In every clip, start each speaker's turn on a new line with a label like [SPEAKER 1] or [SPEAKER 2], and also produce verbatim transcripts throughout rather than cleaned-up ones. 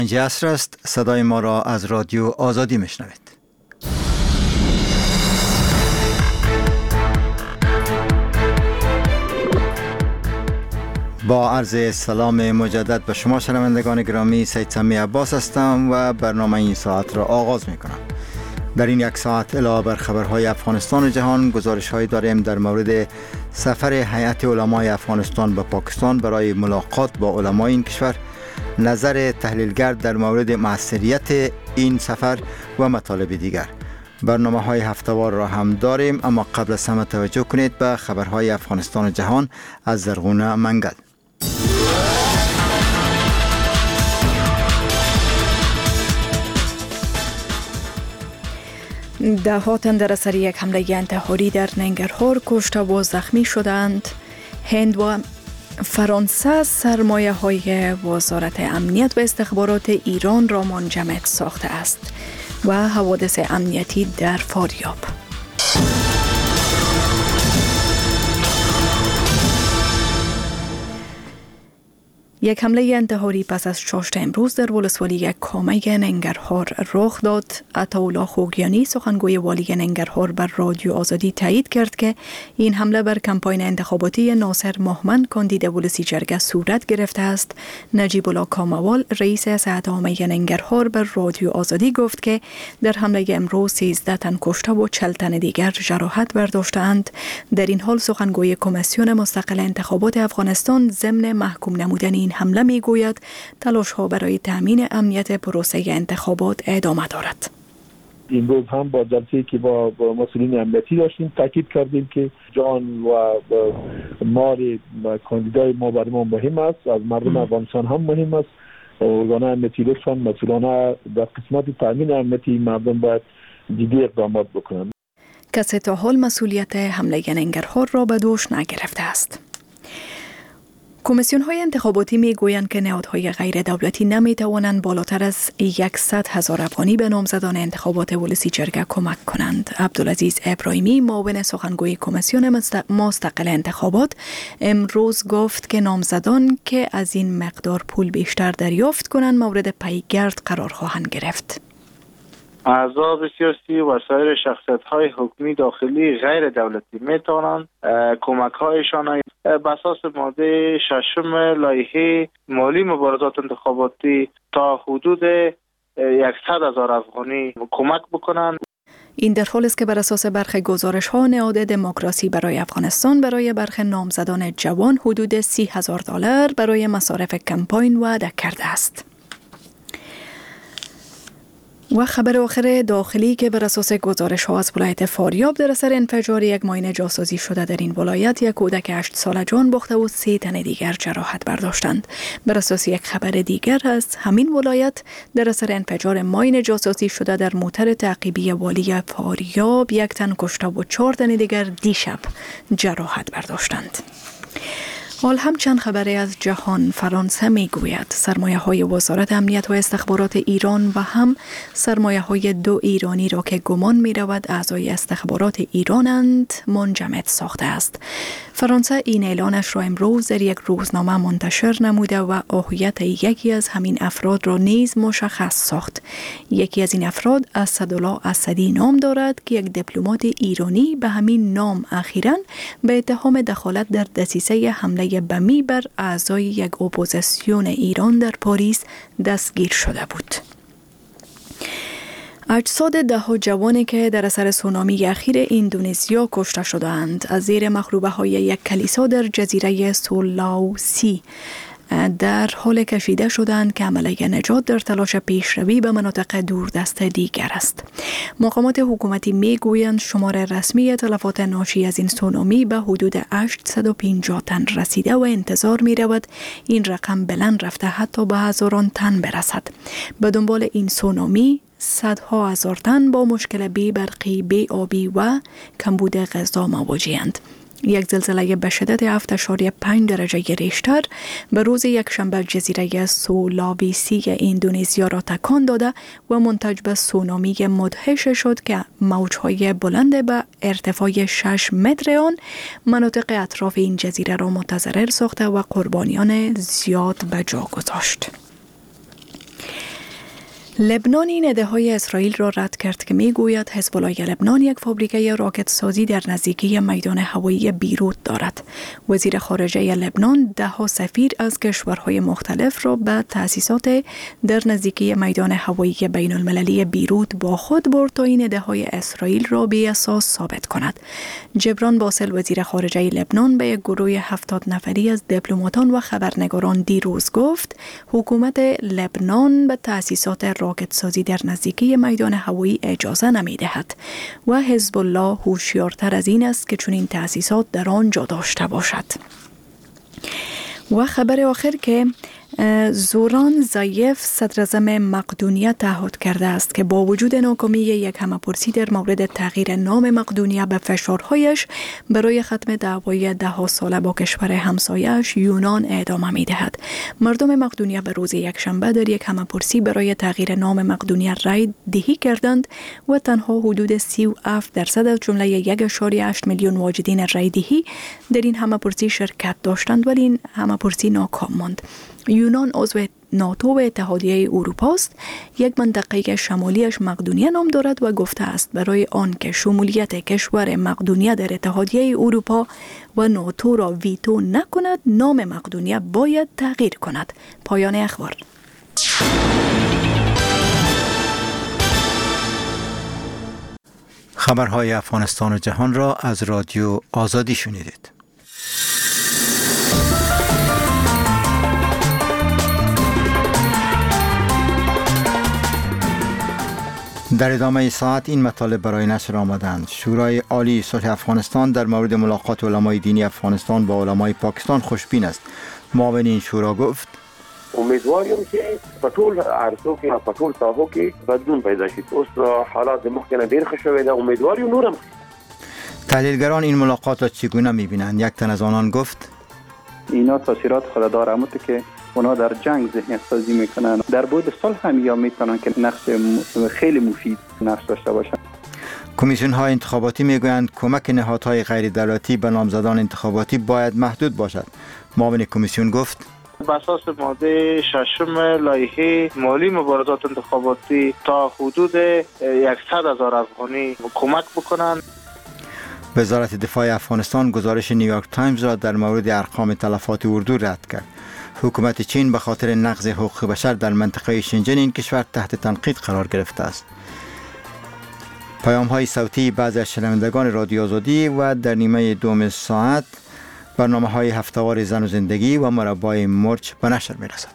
[SPEAKER 1] اینجا عصر است. صدای ما را از رادیو آزادی میشنوید. با عرض سلام مجدد به شما شنوندگان گرامی، سید سمی عباس هستم و برنامه این ساعت را آغاز می کنم. در این یک ساعت علاوه بر خبرهای افغانستان و جهان، گزارش‌هایی داریم در مورد سفر هیئت علمای افغانستان به پاکستان برای ملاقات با علمای این کشور، نظر تحلیلگر در مورد موثریت این سفر و مطالب دیگر. برنامه‌های هفته‌وار را هم داریم، اما قبل از همه توجه کنید به خبرهای افغانستان و جهان از زرغونه منگل.
[SPEAKER 2] ده ها تن در اثر یک حمله انتحاری در ننگرهار کشته و زخمی شدند. هند و فرانسه سرمایه های وزارت امنیت و استخبارات ایران را منجمد ساخته است و حوادث امنیتی در فاریاب. یک حمله انتحاری پس از چاشت امروز در ولسوالی کامه ننگرهار رخ داد. عطاالله خوگیانی سخنگوی والی ننگرهار بر رادیو آزادی تایید کرد که این حمله بر کمپاین انتخاباتی ناصر مهمن کاندید ولسی جرگه صورت گرفته است. نجیب الله کاموال رئیس صحت عامه ننگرهار بر رادیو آزادی گفت که در حمله امروز سیزده تن کشته و چهل تن دیگر جراحت برداشتند. در این حال سخنگوی کمیسیون مستقل انتخابات افغانستان ضمن محکوم نمودن این حمله می گوید تلاش ها برای تامین امنیت پروسه انتخابات ادامه دارد.
[SPEAKER 3] این روز هم با جلسه‌ای که با مسئولین امنیتی داشتیم تاکید کردیم که جان و مال کاندیدای ما برای ما مهم است، از مردم افغانستان هم مهم است. ارگان امنیتی لطفاً مسئولانه در قسمت تامین امنیتی مردم باید جدی اقدامات بکنند.
[SPEAKER 2] کسی تا حال مسئولیت حمله ننگرهار را به دوش نگرفته است. کمیسیون های انتخاباتی می گویند که نهادهای غیر دولتی نمی توانند بالاتر از صد هزار افغانی به نامزدان انتخابات ولسی جرگه کمک کنند. عبدالعزیز ابراهیمی معاون سخنگوی کمیسیون مستقل انتخابات امروز گفت که نامزدان که از این مقدار پول بیشتر دریافت کنند مورد پیگرد قرار خواهند گرفت.
[SPEAKER 4] احزاب سیاسی و سایر شخصیت‌های حکومی داخلی غیر دولتی می‌توانند کمک‌هایشان بر اساس ماده ششم لایحه مالی مبارزات انتخاباتی تا حدود صد هزار افغانی کمک بکنند.
[SPEAKER 2] این در حالی است که بر اساس برخی گزارش‌ها نهاد دموکراسی برای افغانستان برای برخی نامزدان جوان حدود سی هزار دلار برای مصارف کمپاین وعده کرده است. و خبر آخر داخلی که بر اساس گزارش ها از ولایت فاریاب در اثر انفجار یک ماین جاسوسی شده در این ولایت یک کودک هشت ساله جان باخته و سه تن دیگر جراحت برداشتند. بر اساس یک خبر دیگر از همین ولایت در اثر انفجار ماین جاسوسی شده در موتر تعقیبی والی فاریاب یک تن کشته و چهار تن دیگر دیشب جراحت برداشتند. حال هم چند خبری از جهان. فرانسه می گوید سرمایه های وزارت امنیت و استخبارات ایران و هم سرمایه های دو ایرانی را که گمان می رود اعضای استخبارات ایرانند منجمد ساخته است. فرانسه این اعلانش را امروز در یک روزنامه منتشر نموده و هویت یکی از همین افراد را نیز مشخص ساخت. یکی از این افراد اسدالله اسدی نام دارد که یک دیپلمات ایرانی به همین نام اخیراً به اتهام دخالت در دسیسه حمله بمی بر اعضای یک اپوزیسیون ایران در پاریس دستگیر شده بود. اجساد ده ها جوانی که در اثر سونامی اخیر اندونزیا کشته شدند از زیر مخروبه های یک کلیسا در جزیره سولاوسی در حال کشیده شدند که عملیه نجات در تلاش پیشروی به مناطق دوردست دیگر است. مقامات حکومتی می گویند شمار رسمی تلفات ناشی از این سونامی به حدود هشتصد و پنجاه تن رسیده و انتظار می رود این رقم بلند رفته حتی به هزاران تن برسد. به دنبال این سونامی صدها هزار تن با مشکل بی برقی، بی آبی و کمبود غذا مواجه‌اند. یک زلزله به شدت هفت اشاریه پنج درجه ریشتر به روز یکشنبه جزیره سولاویسی اندونزیا را تکان داده و منتج به سونامی مدهش شد که موجهای بلند به ارتفاع شش متر آن مناطق اطراف این جزیره را متضرر ساخته و قربانیان زیاد به جا گذاشت. لبنان این ادعای اسرائیل را رد کرد که میگوید حزب الله لبنان یک فابریکه راکت سازی در نزدیکی میدان هوایی بیروت دارد. وزیر خارجه لبنان ده ها سفیر از کشورهای مختلف را به تأسیسات در نزدیکی میدان هوایی بین المللی بیروت با خود برد تا این ادعای اسرائیل را بی اساس ثابت کند. جبران باسل وزیر خارجه لبنان به یک گروه هفتاد نفری از دیپلماتان و خبرنگاران دیروز گفت حکومت لبنان به تأسیسات راکت سازی در نزدیکی میدان هوایی اجازه نمی دهد و حزب الله هوشیارتر از این است که چنین تأسیسات در آن جا داشته باشد. و خبر آخر که زوران زایف صدراعظم مقدونیه تعهد کرده است که با وجود ناکامی یک همه‌پرسی در مورد تغییر نام مقدونیه به فشارهایش برای ختم دعوای ده ها ساله با کشور همسایه‌اش یونان ادامه می‌دهد. مردم مقدونیه به روز یکشنبه در یک همه‌پرسی برای تغییر نام مقدونیه رای دهی کردند و تنها حدود سی و هفت درصد از جمله یک و هشت میلیون واجدین رای دهی در این همه‌پرسی شرکت داشتند، ولی این همه‌پرسی ناکام ماند. یونان عضو ناتو و اتحادیه اروپا است. یک منطقه شمالیش مقدونیه نام دارد و گفته است برای آن که شمولیت کشور مقدونیه در اتحادیه اروپا و ناتو را ویتو نکند، نام مقدونیه باید تغییر کند. پایان اخبار.
[SPEAKER 1] خبرهای افغانستان و جهان را از رادیو آزادی شنیدید. در ادامه ساعت این مطالب برای نشر آمدند. شورای عالی صلح افغانستان در مورد ملاقات علمای دینی افغانستان با علمای پاکستان خوشبین است. معاون این شورا گفت
[SPEAKER 5] امیدواریم که په ټول عرصو کې په ټول ساحو کې بدلون پیدا شي. اوس حالات مخکې نه ډېر ښه شوي ده. امیدواریم نورم.
[SPEAKER 1] تحلیلگران این ملاقات را چگونه می‌بینند؟ یک تن از آنان گفت
[SPEAKER 6] اینا تاثیرات خود داره، اما که اونا در جنگ ذهنیت سازی میکنن. در بود صلح هم یا میتونن که نقش خیلی مفید نقش داشته باشن.
[SPEAKER 1] کمیسیون های انتخاباتی میگویند کمک نهادهای غیر دولتی به نامزدان انتخاباتی باید محدود باشد. معاون کمیسیون گفت
[SPEAKER 4] بر اساس ماده ششم لایحه مالی مبارزات انتخاباتی تا حدود صد هزار افغانی کمک بکنند.
[SPEAKER 1] وزارت دفاع افغانستان گزارش نیویورک تایمز را در مورد ارقام تلفات اردو رد کرد. حکومت چین به خاطر نقض حقوق بشر در منطقه شنجن این کشور تحت تنقید قرار گرفته است. پیام های صوتی بعضی از شنوندگان رادیو آزادی و در نیمه دوم ساعت برنامه های هفته‌وار زن و زندگی و مربای مرچ به نشر می رسد.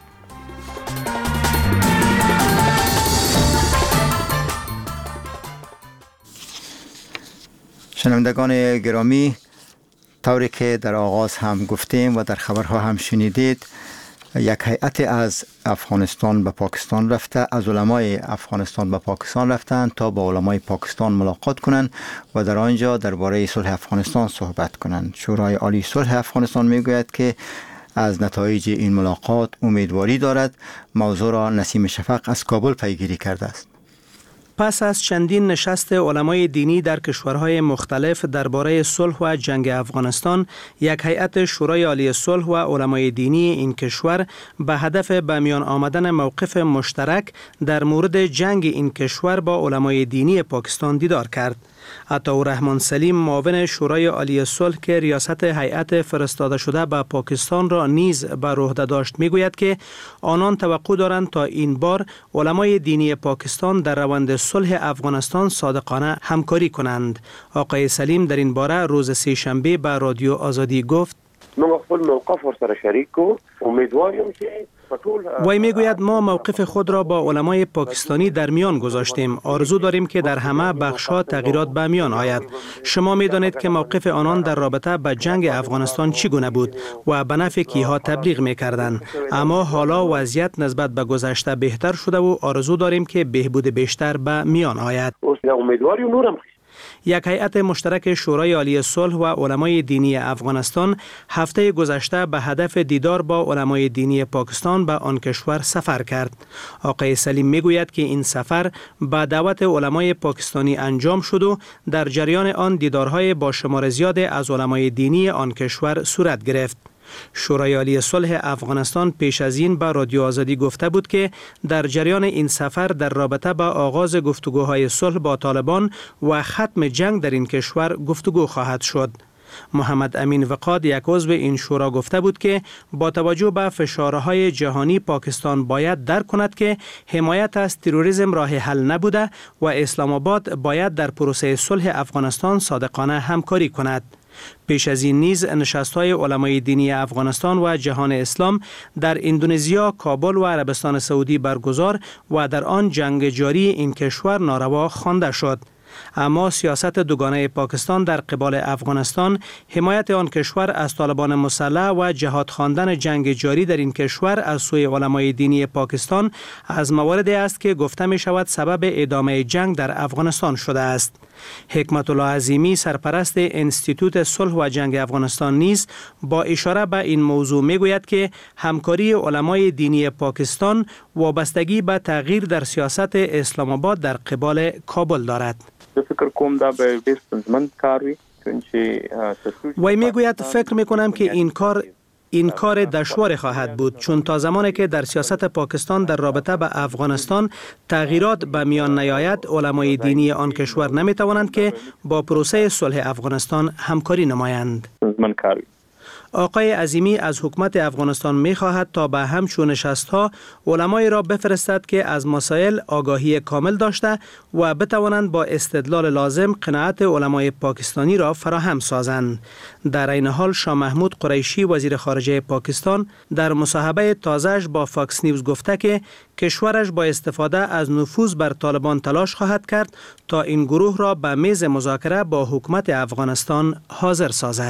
[SPEAKER 1] شنوندگان گرامی، طوری که در آغاز هم گفتیم و در خبرها هم شنیدید، یک هیئت از افغانستان به پاکستان رفته، از علمای افغانستان به پاکستان رفتند تا با علمای پاکستان ملاقات کنند و در آنجا درباره صلح افغانستان صحبت کنند. شورای عالی صلح افغانستان میگوید که از نتایج این ملاقات امیدواری دارد. موضوع را نسیم شفق از کابل پیگیری کرده است.
[SPEAKER 7] پس از چندین نشست علمای دینی در کشورهای مختلف درباره صلح و جنگ افغانستان، یک هیئت شورای عالی صلح و علمای دینی این کشور به هدف به میان آمدن موقف مشترک در مورد جنگ این کشور با علمای دینی پاکستان دیدار کرد. عطاالرحمن سلیم، معاون شورای عالی صلح که ریاست هیئت فرستاده شده به پاکستان را نیز بر عهده داشت، میگوید که آنان توقع دارند تا این بار علمای دینی پاکستان در روند صلح افغانستان صادقانه همکاری کنند. آقای سلیم در این باره روز سه شنبه به رادیو آزادی گفت:
[SPEAKER 5] ما خپل موقف ورسره شریک کو، امیدواریم که
[SPEAKER 7] وی میگوید ما موقف خود را با علمای پاکستانی در میان گذاشتیم. آرزو داریم که در همه بخش‌ها تغییرات به میان آید. شما میدانید که موقف آنان در رابطه با جنگ افغانستان چگونه بود و به نفع کیها تبلیغ میکردند، اما حالا وضعیت نسبت به گذشته بهتر شده و آرزو داریم که بهبود بیشتر به میان آید.
[SPEAKER 5] امیدواریم نورم.
[SPEAKER 7] یک هیئت مشترک شورای عالی صلح و علمای دینی افغانستان هفته گذشته به هدف دیدار با علمای دینی پاکستان به آن کشور سفر کرد. آقای سلیم میگوید که این سفر به دعوت علمای پاکستانی انجام شد و در جریان آن دیدارهای با شمار زیاد از علمای دینی آن کشور صورت گرفت. شورای عالی صلح افغانستان پیش از این به رادیو آزادی گفته بود که در جریان این سفر در رابطه با آغاز گفتگوهای صلح با طالبان و ختم جنگ در این کشور گفتگو خواهد شد. محمد امین وقاد یک عضو این شورا گفته بود که با توجه به فشارهای جهانی پاکستان باید درک کند که حمایت از تروریسم راه حل نبوده و اسلام آباد باید در پروسه صلح افغانستان صادقانه همکاری کند. پیش از این نیز نشست‌های علمای دینی افغانستان و جهان اسلام در اندونزیا، کابل و عربستان سعودی برگزار و در آن جنگ جاری این کشور ناروا خوانده شد. اما سیاست دوگانه پاکستان در قبال افغانستان، حمایت آن کشور از طالبان مسلح و جهاد خواندن جنگ جاری در این کشور از سوی علمای دینی پاکستان از مواردی است که گفته می شود سبب ادامه جنگ در افغانستان شده است. حکمت الله عظیمی سرپرست انستیتوت صلح و جنگ افغانستان نیز با اشاره به این موضوع می گوید که همکاری علمای دینی پاکستان وابستگی به تغییر در سیاست اسلام آباد در قبال کابل دارد.
[SPEAKER 8] فکر کوم دا به بیستمن کاری
[SPEAKER 7] وی می گوید فکر می کنم که این کار این کار دشوار خواهد بود، چون تا زمانی که در سیاست پاکستان در رابطه به افغانستان تغییرات به میان نیاید، علمای دینی آن کشور نمی توانند که با پروسه صلح افغانستان همکاری نمایند. آقای عظیمی از حکومت افغانستان می خواهد تا به همچون نشست‌ها علمای را بفرستد که از مسائل آگاهی کامل داشته و بتوانند با استدلال لازم قناعت علمای پاکستانی را فراهم سازند. در این حال شاه محمود قریشی وزیر خارجه پاکستان در مصاحبه تازه‌اش با فاکس نیوز گفته که کشورش با استفاده از نفوذ بر طالبان تلاش خواهد کرد تا این گروه را به میز مذاکره با حکومت افغانستان حاضر سازد.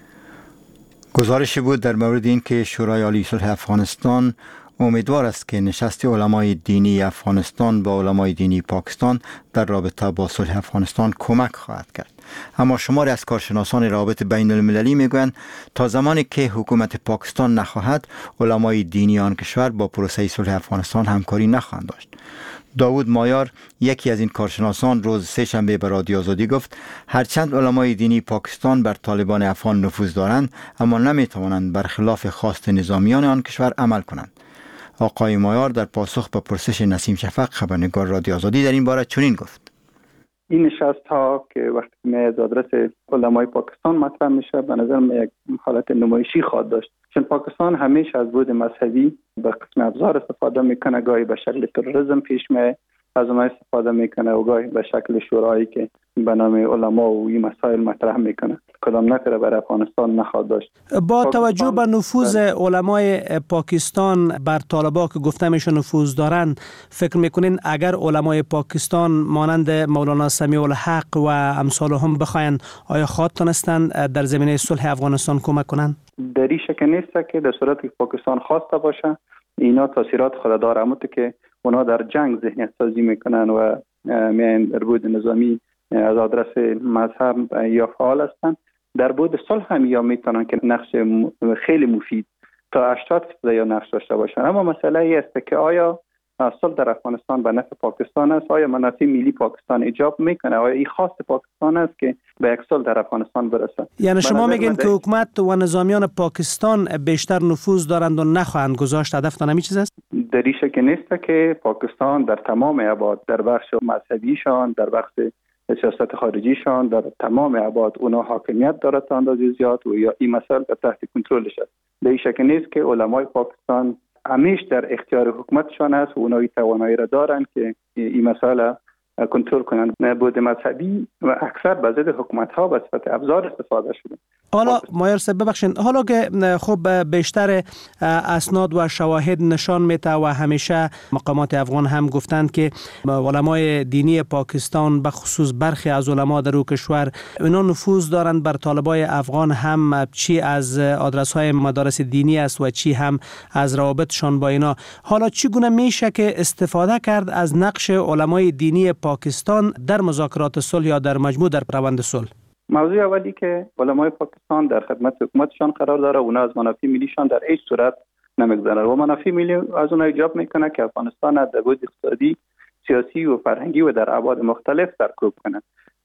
[SPEAKER 1] گزارشی بود در مورد این که شورای عالی صلح افغانستان امیدوار است که نشست علمای دینی افغانستان با علمای دینی پاکستان در رابطه با صلح افغانستان کمک خواهد کرد. اما شماری از کارشناسان روابط بین المللی میگویند تا زمانی که حکومت پاکستان نخواهد، علمای دینی آن کشور با پروسه صلح افغانستان همکاری نخواهند داشت. داوود مایار، یکی از این کارشناسان، روز سه شنبه به رادیو آزادی گفت هرچند علمای دینی پاکستان بر طالبان افغان نفوذ دارند، اما نمیتوانند برخلاف خواست نظامیان آن کشور عمل کنند. آقای مایار در پاسخ به پرسش نسیم شفق خبرنگار رادیو آزادی در این باره چنین گفت:
[SPEAKER 6] این نشست ها که وقتی که از آدرس علمای پاکستان مطرح میشه، به نظر من یک حالت نمایشی خواهد داشت، چون پاکستان همیشه از بود مذهبی به قسم ابزار استفاده میکنه، گاهی به شکل تروریسم پیش میاد از اونها استفاده میکنه و گاهی به شکل شورایی که به نام علما و این مسائل مطرح میکنه. کدام نکره برای افغانستان نخواهد داشت.
[SPEAKER 7] با توجه به نفوذ علمای پاکستان بر طالبان که گفته میشه نفوذ دارند، فکر میکنین اگر علمای پاکستان مانند مولانا سمیع الحق و امثال هم بخواین، آیا خواهد تونستند در زمینه صلح افغانستان کمک کنند؟
[SPEAKER 6] در این شک نیست که در صورت که پاکستان خواسته باشه، اینا تاثیرات خود داره، اما که اونا در جنگ ذهنیت سازی میکنن و میان در بود نظامی از آدرس مذهب یا فعال هستند، در بود صلح هم یا میتونن که نقش خیلی مفید تا هشتاد درصد یا نقش داشته باشن. اما مسئله ای است که آیا صلح در افغانستان به نفع پاکستان است؟ آیا منافع ملی پاکستان ایجاب میکنه؟ آیا این خواست پاکستان است که به یک صلح در افغانستان برسه؟
[SPEAKER 7] یعنی شما میگین که حکومت و نظامیان پاکستان بیشتر نفوذ دارند و نخواهند گذاشت؟ هدف همین چیز است؟
[SPEAKER 6] در این شک نیست که پاکستان در تمام ابعاد، در بخش مذهبیشان، در بخش سیاست خارجیشان، در تمام ابعاد اونا حاکمیت داره تا اندازه زیاد و یا این مسئله تحت کنترلش است. در این شک نیست که علمای پاکستان همیشه در اختیار حکومتشان است و اونا توانایی را دارند که این مسئله کنترل کنند. بود مذهبی و اکثر به ضد حکومت ها به صفت ابزار استفاده شده.
[SPEAKER 7] حالا مایار صاحب ببخشید، حالا که خب بیشتر اسناد و شواهد نشان میده و همیشه مقامات افغان هم گفتند که علمای دینی پاکستان به خصوص برخی از علما در او کشور اینا نفوذ دارند بر طالبای افغان، هم چی از آدرس های مدارس دینی است و چی هم از روابطشان با اینا. حالا چگونه میشه که استفاده کرد از نقش علمای دینی پاکستان در مذاکرات صلح یا در مجموع در روند صلح؟
[SPEAKER 6] موضوع اولی که علمای پاکستان در خدمت حکومتشان قرار داره، اونا از منافع ملیشان در هیچ صورت نمیگذرن و منافع ملی از اونها ایجاب میکنه که افغانستان در بود اقتصادی، سیاسی و فرهنگی و در ابعاد مختلف سرکوب کنه.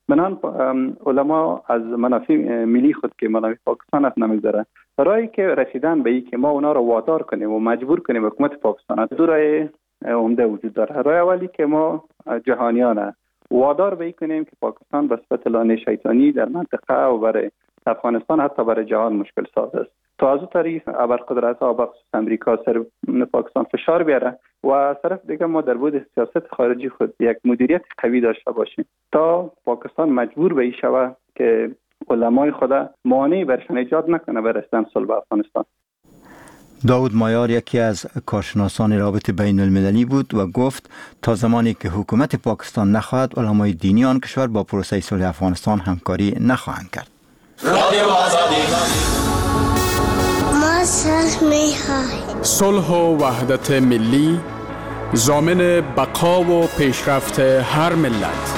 [SPEAKER 6] منان علما از منافع ملی خود که منافع پاکستان است نمیگذاره. راهی که رسیدن به این که ما اونا رو وادار کنیم و مجبور کنیم حکومت پاکستان، دو راه عمده وجود داره. راه اولی که ما جهانیان وادار به این کنیم که پاکستان به صورت لانه شیطانی در منطقه و برای افغانستان حتی برای جهان مشکل ساز است. تا از اون طریق ابرقدرت ها بخصوص امریکا سر پاکستان فشار بیاره و از طرف دیگه ما در بود سیاست خارجی خود یک مدیریت قوی داشته باشیم تا پاکستان مجبور به این شوه که علمای خدا مانعی برشان ایجاد نکنه برای رسیدن صلح به افغانستان.
[SPEAKER 1] داود مایار یکی از کارشناسان رابط بین المللی بود و گفت تا زمانی که حکومت پاکستان نخواهد، علمای دینی آن کشور با پروسه صلح افغانستان همکاری نخواهند کرد.
[SPEAKER 9] صلح و وحدت ملی ضامن بقا و پیشرفت هر ملت.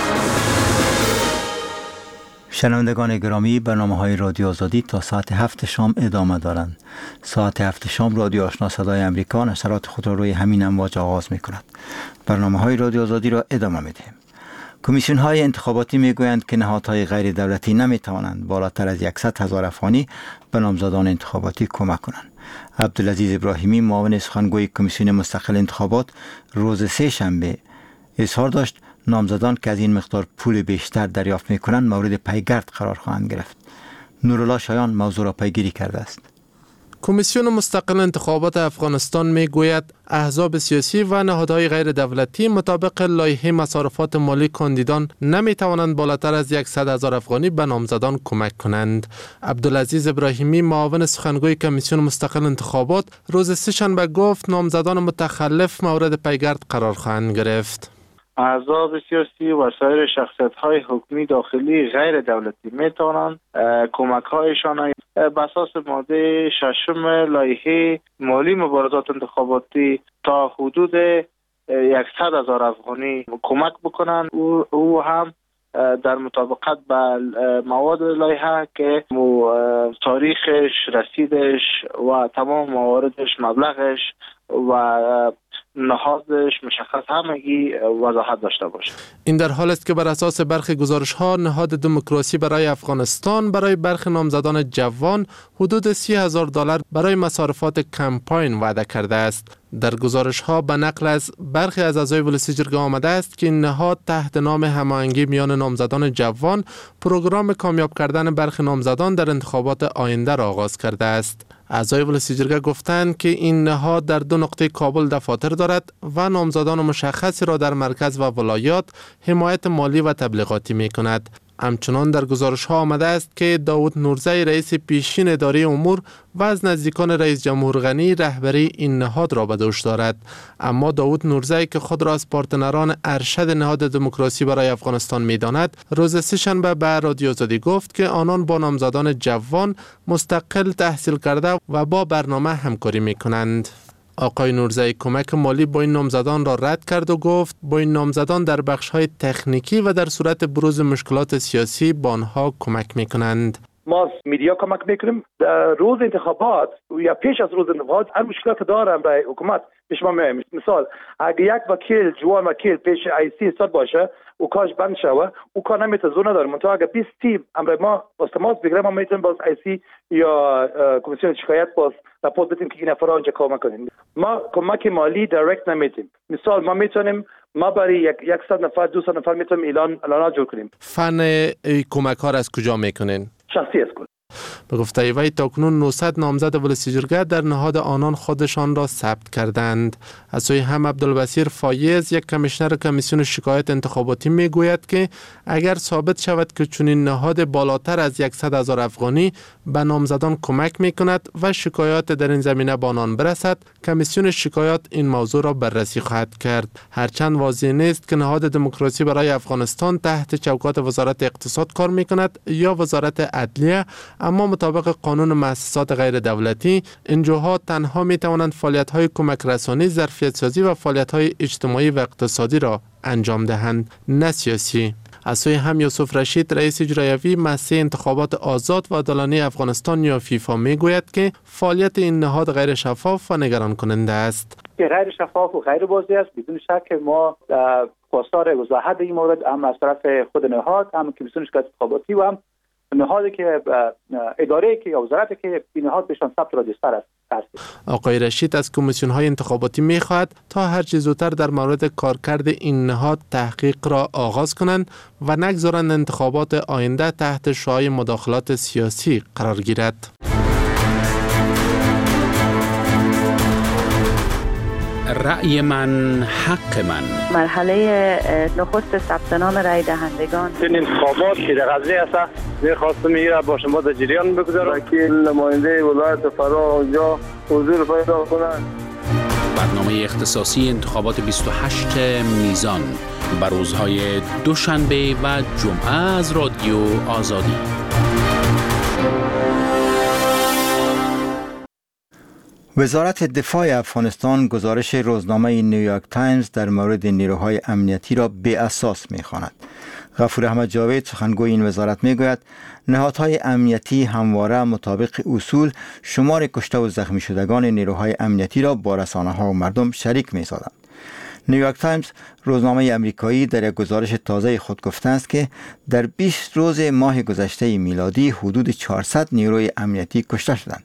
[SPEAKER 1] شنوندگان گرامی، برنامه‌های رادیو آزادی تا ساعت هفت شام ادامه دارند. ساعت هفت شام رادیو آشنا صدای امریکا نشرات خود را روی همین امواج آغاز می‌کند. برنامه‌های رادیو آزادی را ادامه می‌دهیم. کمیسیون‌های انتخاباتی می‌گویند که نهادهای غیر دولتی نمی‌توانند بالاتر از صد هزار افغانی به نامزدان انتخاباتی کمک کنند. عبدالعزیز ابراهیمی، معاون سخنگوی کمیسیون مستقل انتخابات، روز سه شنبه اظهار داشت نامزدان که از این مقدار پول بیشتر دریافت می‌کنند مورد پیگرد قرار خواهند گرفت. نورالله شایان موضوع را پیگیری کرده است.
[SPEAKER 10] کمیسیون مستقل انتخابات افغانستان می گوید احزاب سیاسی و نهادهای غیر دولتی مطابق لایحه مصارفات مالی کاندیدان نمی توانند بالاتر از صد هزار افغانی به نامزدان کمک کنند. عبدالعزیز ابراهیمی، معاون سخنگوی کمیسیون مستقل انتخابات، روز سه‌شنبه گفت نامزدان متخلف مورد پیگرد قرار خواهند گرفت.
[SPEAKER 4] احزاب سیاسی و سایر شخصیت‌های حکومی داخلی غیر دولتی می‌توانند کمک‌هایشان بر اساس ماده ششم لایحه مالی مبارزات انتخاباتی تا حدود صد هزار افغانی کمک بکنند. او, او هم در مطابقت با مواد لایحه که تاریخش، رسیدش و تمام مواردش، مبلغش و نهادش مشخص همگی وضاحت داشته باشه.
[SPEAKER 10] این در حال است که بر اساس برخی گزارش‌ها نهاد دموکراسی برای افغانستان برای برخی نامزدان جوان حدود سی هزار دلار برای مصارفات کمپاین وعده کرده است. در گزارش‌ها به نقل از برخی از اعضای ولسی جرگه آمده است که این نهاد تحت نام هماهنگی میان نامزدان جوان پروگرام کامیاب کردن برخی نامزدان در انتخابات آینده را آغاز کرده است. اعضای ولسی جرگه گفتند که این نهاد در دو نقطه کابل دفاتر دارد و نامزدان مشخصی را در مرکز و ولایات حمایت مالی و تبلیغاتی می کند. همچنان در گزارش ها آمده است که داود نورزی، رئیس پیشین اداره امور و از نزدیکان رئیس جمهور غنی رهبری این نهاد را به دوش دارد. اما داود نورزی که خود را از پارتنران ارشد نهاد دموکراسی برای افغانستان می داند، روز سه‌شنبه به رادیو آزادی گفت که آنان با نامزدان جوان مستقل تحصیل کرده و با برنامه همکاری می کنند. آقای نورزی کمک مالی با این نامزدان را رد کرد و گفت با این نامزدان در بخش‌های تکنیکی و در صورت بروز مشکلات سیاسی با آنها کمک می‌کنند.
[SPEAKER 11] ما میدیا کمک میکنیم در روز انتخابات یا پیش از روز انتخابات هر مشکلات دارم برای حکومت پیش ما میایم. مثال اگه یک وکیل جوان وکیل پیش آی سی استاد باشه او کارش بند شوه او کار نمیتونه زونه داره منتها اگه بیست تیم امر ما با تماس بگیریم ما میتونیم باز آی سی یا کمیسیون شکایت باز راپورت بدیم که این افراد اونجا کمک کنیم. ما کمک مالی دایرکت نمیتونیم. مثال ما میتونیم ما برای یک صد نفر دویست نفر میتونیم اعلان اعلانات جور کنیم.
[SPEAKER 10] فن کمک ها را از کجا میکنین؟
[SPEAKER 11] شخصی است.
[SPEAKER 10] به گفته وی تاکنون نهصد نامزد ولسی جرگه در نهاد آنان خودشان را ثبت کردند. از سوی هم عبدالبصیر فایز، یک کمیشنر کمیسیون شکایت انتخاباتی میگوید که اگر ثابت شود که چنین نهاد بالاتر از صد هزار افغانی به نامزدان کمک میکند و شکایات در این زمینه به آنان برسد، کمیسیون شکایات این موضوع را بررسی خواهد کرد. هرچند واضح نیست که نهاد دموکراسی برای افغانستان تحت چوکات وزارت اقتصاد کار میکند یا وزارت عدلیه، اما مطابق قانون مؤسسات غیر دولتی انجوها تنها می توانند فعالیت‌های کمک رسانی، ظرفیت سازی و فعالیت‌های اجتماعی و اقتصادی را انجام دهند، نه سیاسی. از سوی هم یوسف رشید، رئیس اجرایی مؤسسه انتخابات آزاد و عادلانه افغانستان یا فیفا میگوید که فعالیت این نهاد غیر شفاف و نگران کننده است.
[SPEAKER 12] غیر شفاف و غیر واضح است. بدون شک ما
[SPEAKER 6] خواستار وضاحت این مورد هم از طرف خود نهاد، هم کمیسیون شرکت انتخاباتی و هم نهادی که اداره که یا وزارتی که این نهاد بهشان ثبت راجستر است.
[SPEAKER 10] آقای رشید از کمیسیون های انتخاباتی می خواهد تا هر چه زودتر در مورد کارکرد این نهاد تحقیق را آغاز کنند و نگذارند انتخابات آینده تحت شعاع مداخلات سیاسی قرار گیرد.
[SPEAKER 12] رأی من حق من.
[SPEAKER 13] مرحله نخست ثبت نام رای دهندگان.
[SPEAKER 14] این انتخابات که در قضیه است می‌خواستم میره با شما در جریان بگذارم. وکیل نماینده ولایت فرا اونجا حضور پیدا کنند.
[SPEAKER 12] برنامه اختصاصی انتخابات بیست و هشت میزان بر روزهای دوشنبه و جمعه از رادیو آزادی.
[SPEAKER 1] وزارت دفاع افغانستان گزارش روزنامه نیویورک تایمز در مورد نیروهای امنیتی را بی اساس می‌خواند. غفور احمد جاوید سخنگوی این وزارت میگوید نهادهای امنیتی همواره مطابق اصول شمار کشته و زخمی شدگان نیروهای امنیتی را با رسانه‌ها و مردم شریک می‌سازند. نیویورک تایمز روزنامه امریکایی در یک گزارش تازه خود گفته است که در بیست روز ماه گذشته میلادی حدود چهارصد نیروی امنیتی کشته شدند.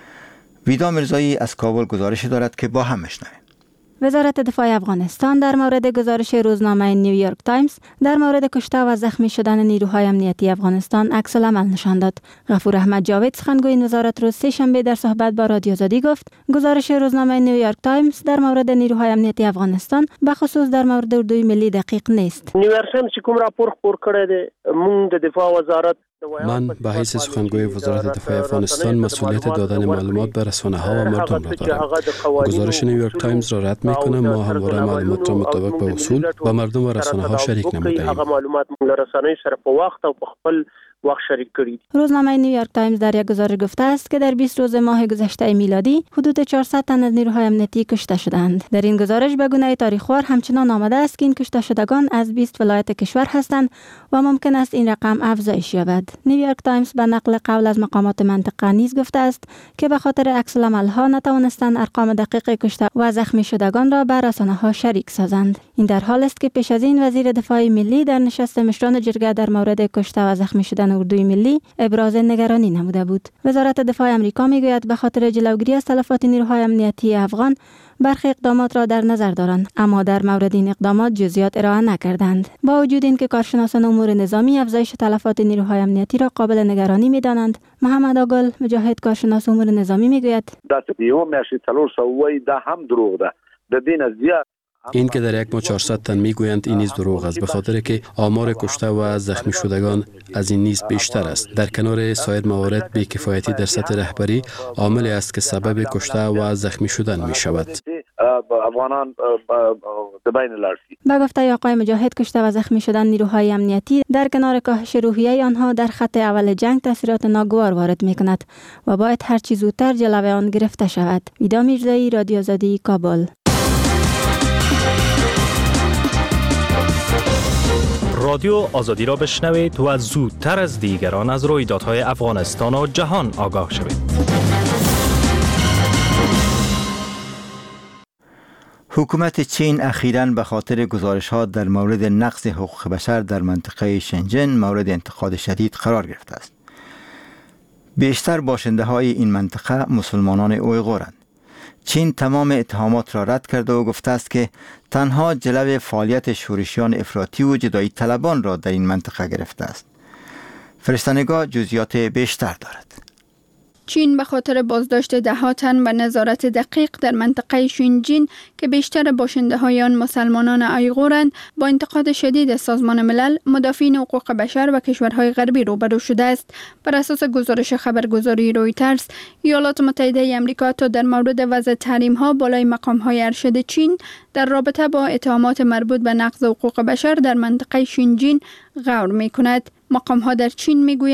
[SPEAKER 1] ویدا مرزایی از کابل گزارش دارد که با هم میشنویم.
[SPEAKER 15] وزارت دفاع افغانستان در مورد گزارش روزنامه نیویورک تایمز در مورد کشته و زخمی شدن نیروهای امنیتی افغانستان عکس العمل نشان داد. غفور احمد جاوید سخنگوی این وزارت روز سه‌شنبه در صحبت با رادیو آزادی گفت گزارش روزنامه نیویورک تایمز در مورد نیروهای امنیتی افغانستان به خصوص در مورد اردوی ملی دقیق نیست.
[SPEAKER 16] نیویورک تایمز چې کوم راپور خپور کړی دی مونږ د دفاع وزارت
[SPEAKER 17] من به حیث سخنگوی وزارت دفاع افغانستان مسئولیت دادن معلومات به رسانه‌ها و مردم را دارم. گزارش نیویورک تایمز را رد می‌کنم. ما همواره معلومات را مطابق به اصول به مردم و رسانه‌ها شریک نموده‌ایم.
[SPEAKER 16] معلومات رسانه‌ای سره په وخت او په خپل وقت شریک کړي.
[SPEAKER 15] روزنامه نیویورک تایمز در یک گزارش گفته است که در بیست روز ماه گذشته میلادی حدود چهارصد تن از نیروهای امنیتی کشته شدند. در این گزارش به گونه تاریخوار همچنان آمده است که این کشته شدگان از بیست ولایت کشور هستند و ممکن است این رقم افزایش یابد. نیویورک تایمز به نقل قول از مقامات منطقه نیز گفته است که به خاطر عکس العمل‌ها نتوانستند ارقام دقیق کشته و زخمی شدگان را به رسانه‌ها شریک سازند. این در حال است که پیش از این وزیر دفاع ملی در نشست مشران جرگه در مورد کشته و زخمی شدن اردوی ملی ابراز نگرانی نموده بود. وزارت دفاع آمریکا میگوید به خاطر جلوگیری از تلفات نیروهای امنیتی افغان برخی اقدامات را در نظر دارند، اما در مورد این اقدامات جزئیات ارائه نکردند. با وجود اینکه کارشناسان امور نظامی افزایش تلفات نیروهای امنیتی را قابل نگرانی می‌دانند، محمد آگل مجاهد کارشناس امور نظامی میگوید
[SPEAKER 18] دست دیو میاشی تلور سوی ده هم دروغ ده. در دین از زیاد
[SPEAKER 17] این که در یک ماه چهارصد تن میگویند این نیز دروغ است، به خاطر که آمار کشته و زخمی شدگان از این نیز بیشتر است. در کنار سایر موارد بی‌کفایتی در سطح رهبری عاملی است که سبب کشته و زخمی شدن می شود.
[SPEAKER 18] افغانان دبین لرزی.
[SPEAKER 15] با گفته آقای مجاهد کشته و زخمی شدن نیروهای امنیتی در کنار کاهش روحیه آنها در خط اول جنگ تاثیرات ناگوار وارد می کند و باید هر چه زودتر جلوی آن گرفته شود. ویدا میرزایی، رادیو آزادی، کابل.
[SPEAKER 19] رادیو آزادی را بشنوید و زودتر از دیگران از رویدادهای افغانستان و جهان آگاه شوید.
[SPEAKER 1] حکومت چین اخیراً به خاطر گزارش‌ها در مورد نقض حقوق بشر در منطقه شنجن مورد انتقاد شدید قرار گرفته است. بیشتر باشنده‌های این منطقه مسلمانان اویغورند. چین تمام اتهامات را رد کرده و گفته است که تنها جلوه فعالیت شورشیان افراطی و جدایی طلبان را در این منطقه گرفته است. فرستنگاه جزئیات بیشتر دارد.
[SPEAKER 20] چین به خاطر بازداشت ده ها تن و نظارت دقیق در منطقه شینجین که بیشتر باشنده های آن مسلمانان اویغورند با انتقاد شدید از سازمان ملل، مدافعین حقوق بشر و کشورهای غربی روبرو شده است. بر اساس گزارش خبرگزاری رویترز، ایالات متحده آمریکا تا در مورد وضع تحریم ها بالای مقام های ارشد چین در رابطه با اتهامات مربوط به نقض حقوق بشر در منطقه شینجین غور می کند. مقام ها در چین می گویند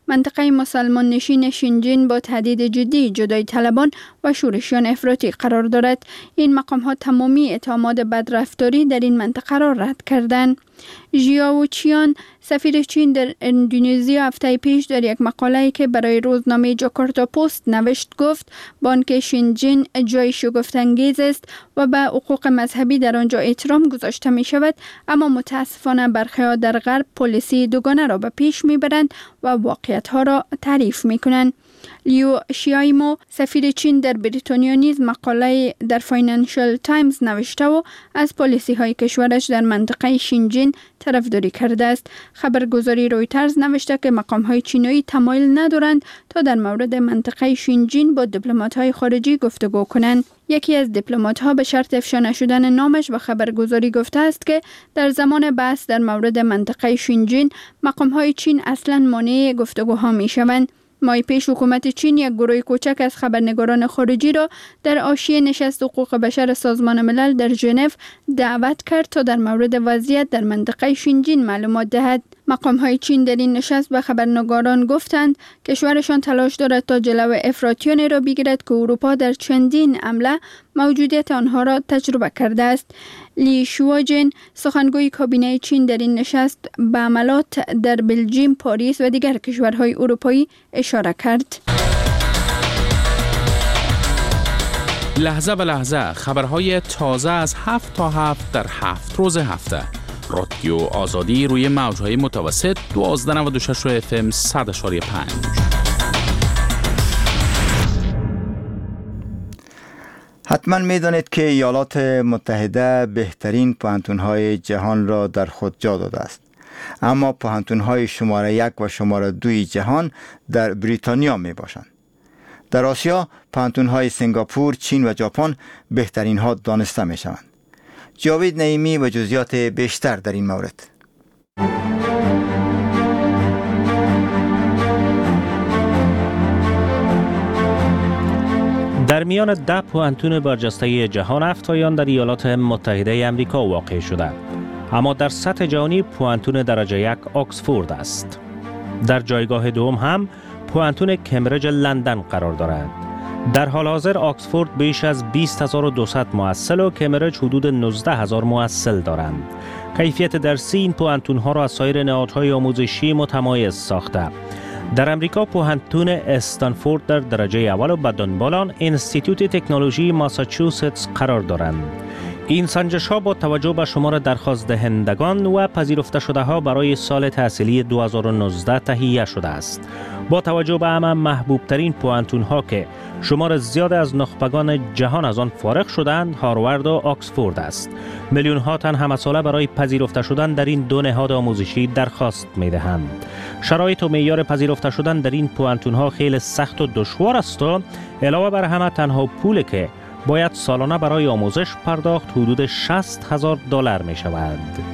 [SPEAKER 20] منطقه مسلمان نشین شینجین با تهدید جدی جدای طلبان و شورشیان افراطی قرار دارد. این مقام ها تمامی اتهامات بدرفتاری در این منطقه را رد کردند. ژیاو چیان سفیر چین در اندونزیا هفته پیش در یک مقاله‌ای که برای روزنامه جاکارتا پست نوشت گفت بانک شینجین جای شگفت‌انگیز است و به حقوق مذهبی در آنجا احترام گذاشته می شود، اما متاسفانه برخی‌ها در غرب پلیسی دوگانه را به پیش می برند و واقعیت‌ها را تعریف می کنند. لیو شیایمو سفیر چین در بریتانیا نیز مقاله در فاینانشل تایمز نوشته و از پالیسی های کشورش در منطقه شینجین طرفداری کرده است. خبرگزاری رویترز نوشته که مقام های چینی تمایل ندارند تا در مورد منطقه شینجین با دیپلمات های خارجی گفتگو کنند. یکی از دیپلمات ها به شرط افشا نشدن نامش به خبرگزاری گفته است که در زمان بحث در مورد منطقه شینجین مقام های چین اصلا مانع گفتگوها می شوند. ماه پیش حکومت چین یک گروه کوچک از خبرنگاران خارجی را در حاشیه نشست حقوق بشر سازمان ملل در ژنو دعوت کرد تا در مورد وضعیت در منطقه شینجین معلومات دهد. مقام های چین در این نشست به خبرنگاران گفتند کشورشان تلاش دارد تا جلو افراطیانی را بگیرد که اروپا در چندین حمله موجودیت آنها را تجربه کرده است. لی شواجن سخنگوی کابینه چین در این نشست به عملات در بلژیم، پاریس و دیگر کشورهای اروپایی اشاره کرد.
[SPEAKER 12] لحظه به لحظه خبرهای تازه از هفت تا هفت در هفت روز هفته. رادیو آزادی روی موجهای متوسط دوازده نود و شش اف ام صد و پنج.
[SPEAKER 1] حتما میدانید که ایالات متحده بهترین پوهنتون‌های جهان را در خود جا داده است، اما پوهنتون‌های شماره یک و شماره دوی جهان در بریتانیا می باشند. در آسیا پوهنتون‌های سنگاپور، چین و ژاپن بهترین ها دانسته می شوند. جاوید نعیمی و جزئیات بیشتر در این مورد.
[SPEAKER 19] در میان ده پوهنتون برجسته جهان هفتایان در ایالات متحده آمریکا واقع شده، اما در سطح جهانی پوهنتون درجه یک آکسفورد است. در جایگاه دوم هم پوهنتون کمبریج لندن قرار دارد. در حال حاضر آکسفورد بیش از بیست هزار و دویست محصل و کمبریج حدود نوزده هزار محصل دارند. کیفیت درسی این پوهنتون‌ها را از سایر نهادهای آموزشی متمایز ساخته. در امریکا پوهنتون استنفورد در درجه اول و به دنبال آن انستیتوت تکنولوژی ماساچوست قرار دارند. این سنجش ها با توجه به شمار درخواست دهندگان و پذیرفته شده ها برای سال تحصیلی دو هزار و نوزده تهیه شده است. با توجه به همه محبوب ترین پوهنتون ها که شمار زیاد از نخبگان جهان از آن فارغ شدند، هاروارد و آکسفورد است. میلیون ها تن همه ساله برای پذیرفته شدن در این دو نهاد آموزشی درخواست می دهند. شرایط و معیار پذیرفته شدن در این پوهنتون ها خیلی سخت و دشوار است و علاوه بر همه تنها پولی که باید سالانه برای آموزش پرداخت حدود شصت هزار دلار می شود.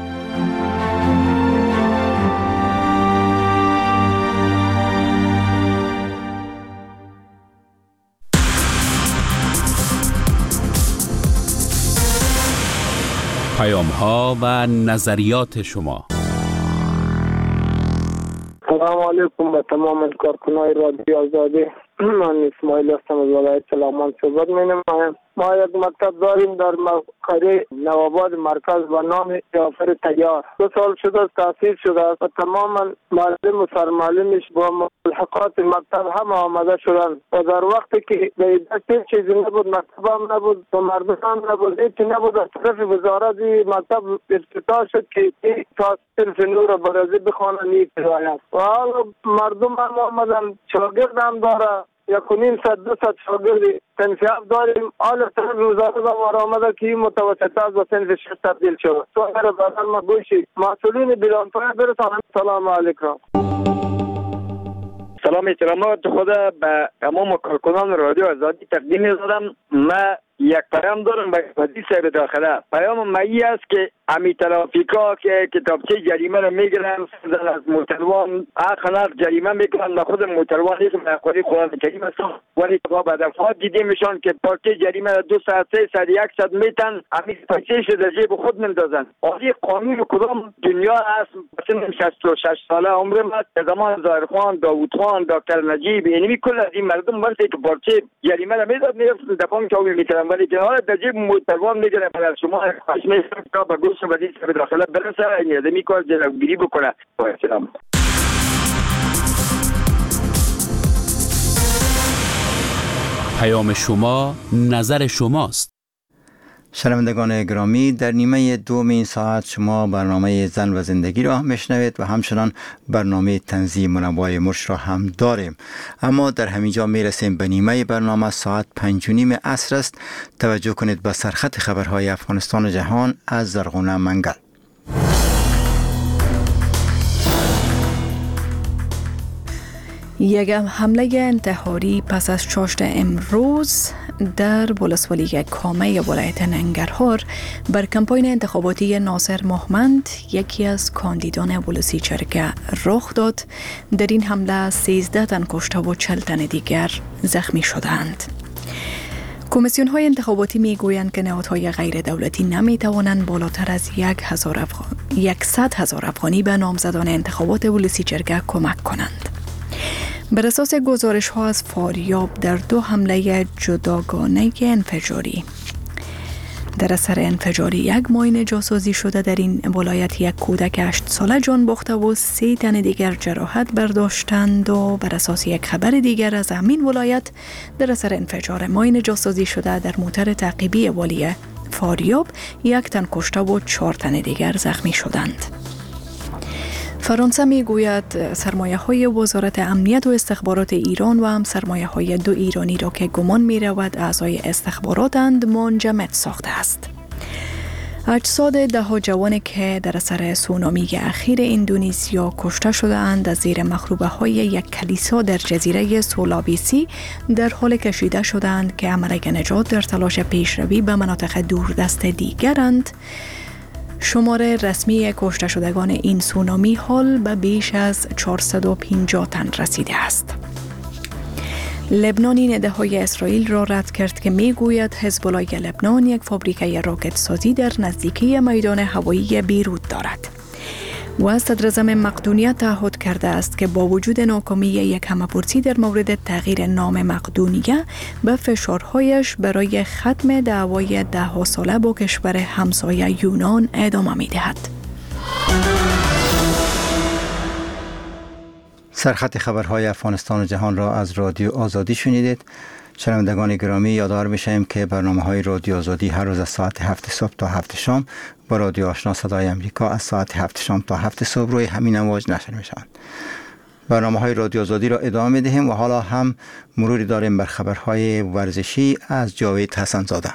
[SPEAKER 12] پیام ها و نظریات شما.
[SPEAKER 21] سلام علیکم به تمام کارکنان رادیو آزادی. من اسماعیل هستم از ولایت سلامان صحبت می نمایم. ما یک مکتب داریم در قریه نوآباد مرکز به نام جعفر طیار. دو سال شده است تأسیس شده است و تماما معلم و سرمعلمش با ملحقات مکتب هم آمده شدند و در وقتی که به ایده چیزی نبود، مکتب هم نبود و مردم هم نبود، هیچی نبود، از طرف وزارت مکتب افتتاح شد که تا صنف نور برازی بخوانند یک روایت و حالا مردم هم آمدن، شاگرد هم داره، یک و نیم صد دو صد شاگرد صنف داریم. حالا طرف وزارت هم آمده که این متوسط از و صنف شش تبدیل شد. تو اگر بدن ما گوشی مسئولین بیرانفای برسانم. سلام علیکم.
[SPEAKER 22] سلام احترامات خدا به تمام کارکنان رادیو آزادی تقدیم می‌کنم. ما یک پیام دارم به حدیث صاحب داخله. پیام مایی است که امی ترافیکا که کتابچه جریمه رو میگیرن از موتروان اخلاق جریمه میکنن. من خود موتروان نیستم، من خودی قرآن کریم هستم، ولی با دفعات دیده میشن که پارچه جریمه رو دو ساعت سه ساعت یک ساعت میتن امی پیسهش در جیب خود میندازن. آخه قانون کدام دنیا هست؟ مثلا شصت و شش ساله عمرم هست، زمان ظاهرخان، داوود خان، دکتر نجیب، یعنی کل از این مردم وقتی که پارچه جریمه رو میداد میرفتن دفعه چاوی میکردن، ولی که حالا در جیب موتروان میگیرن. برای شما خواهش میکنم که با گوش بدید به داخله برسه این آدمی کار جلوگیری بکنه. با احترام.
[SPEAKER 12] پیام شما نظر شماست.
[SPEAKER 1] شنوندگان گرامی، در نیمه دوم این ساعت شما برنامه زن و زندگی را میشنوید و همچنان برنامه تنظیم منوای مرش را هم داریم. اما در همینجا میرسیم به نیمه برنامه. ساعت پنج و نیم عصر است. توجه کنید به سرخط خبرهای افغانستان و جهان از زرغونه منگل.
[SPEAKER 2] یک حمله انتحاری پس از چاشت امروز در ولسوالی کامه ولایت ننگرهار بر کمپاین انتخاباتی ناصر محمد، یکی از کاندیدان ولسی چرگه، رخ داد. در این حمله سیزده تن کشته و چهل تن دیگر زخمی شدند. کمیسیون های انتخاباتی می گویند که نهادهای غیر دولتی نمی توانند بالاتر از یک هزار افغان، یکصد هزار افغانی به نامزدان انتخابات ولسی چرگه کمک کنند. بر اساس گزارش ها از فاریاب در دو حمله جداگانه انفجاری در اثر انفجاری یک ماین جاسازی شده در این ولایت یک کودک هشت ساله جان باخته و سه تن دیگر جراحت برداشتند و بر اساس یک خبر دیگر از همین ولایت در اثر انفجار ماین جاسازی شده در موتر تعقیبی والی فاریاب یک تن کشته و چهار تن دیگر زخمی شدند. فرانسه می گوید سرمایه های وزارت امنیت و استخبارات ایران و هم سرمایه های دو ایرانی را که گمان می رود اعضای استخباراتند منجمد ساخته است. اجساد ده ها جوانی که در اثر سونامی اخیر اندونزیا کشته شده اند از زیر مخروبه های یک کلیسا در جزیره سولاویسی در حال کشیده شدند که عمل نجات در تلاش پیشروی به مناطق دوردست دیگرند. شمار رسمی کشته شدگان این سونامی حال به بیش از چهارصد و پنجاه تن رسیده است. لبنان این ادعای اسرائیل را رد کرد که میگوید حزب الله لبنان یک فابریکه راکت سازی در نزدیکی میدان هوایی بیروت دارد. و از صدراعظم مقدونیه تعهد کرده است که با وجود ناکامی یک همه‌پرسی در مورد تغییر نام مقدونیه به فشارهایش برای ختم دعوای ده ها ساله با کشور همسایه یونان ادامه می‌دهد.
[SPEAKER 1] سرخط خبرهای افغانستان و جهان را از رادیو آزادی شنیدید. شنوندگان گرامی، یادآور می‌شویم که برنامه‌های رادیو آزادی هر روز از ساعت هفت صبح تا هفت شام با رادیو آشنا صدای امریکا از ساعت هفت شام تا هفت صبح روی همین امواج نشر می‌شوند. برنامه‌های رادیو آزادی را ادامه می‌دهیم و حالا هم مروری داریم بر خبرهای ورزشی از جاوید حسن‌زاده.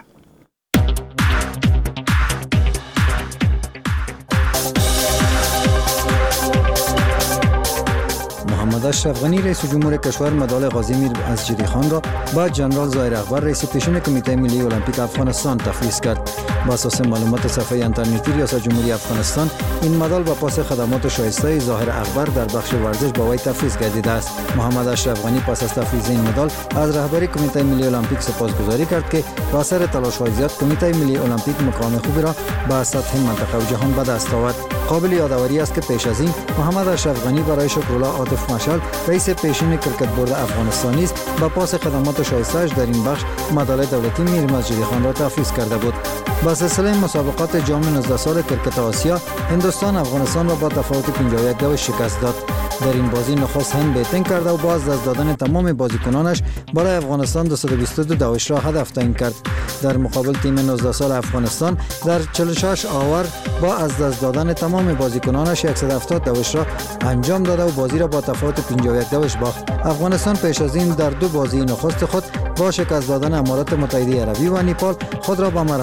[SPEAKER 3] محمد اشرف غنی رئیس جمهور کشور مدال غازی میر ازجری خان را با جنرال ظاهر اکبر رئیس پیشین کمیته ملی المپیک افغانستان تفویض کرد. بر اساس معلومات صفحه اینترنتی ریاست جمهوری افغانستان، این مدال با پاس خدمات شایسته ظاهر اکبر در بخش ورزش با وی تفویض گردیده است. محمد اشرف غنی پس از تفویض این مدال از رهبری کمیته ملی المپیک سپاسگزاری کرد که با اثر تلاش‌های زیاد کمیته ملی المپیک مقام خوبی را به سطح منطقه و جهان به دست آورد. قابل یادآوری است که پیش از این محمد اشرف غنی برای شکرالله عاطف مشعل رئیس پیشین کرکت بورد افغانستانی است با پاس خدمات شایسته‌اش در این بخش مدال دولتی میر مزجری خان را تفویض کرده بود. با سلسله مسابقات جام نوزده سال کرکت آسیا، هندوستان افغانستان را با تفاوت پنجاه و یک گل شکست داد. در این بازی نخست هند بیتینگ کرده و با از دست دادن تمام بازیکنانش برای افغانستان دویست و بیست و دو دوش را هدف تعیین کرد. در مقابل تیم نوزده سال افغانستان در چهل و شش آور با از دست دادن تمام بازیکنانش صد و هفتاد دوش را انجام داده و بازی را با تفاوت پنجاه و یک دوش باخت. افغانستان پیش از این در دو بازی نخست خود با شکست دادن امارات متحده عربی و نیپال خود را به مرحله بازی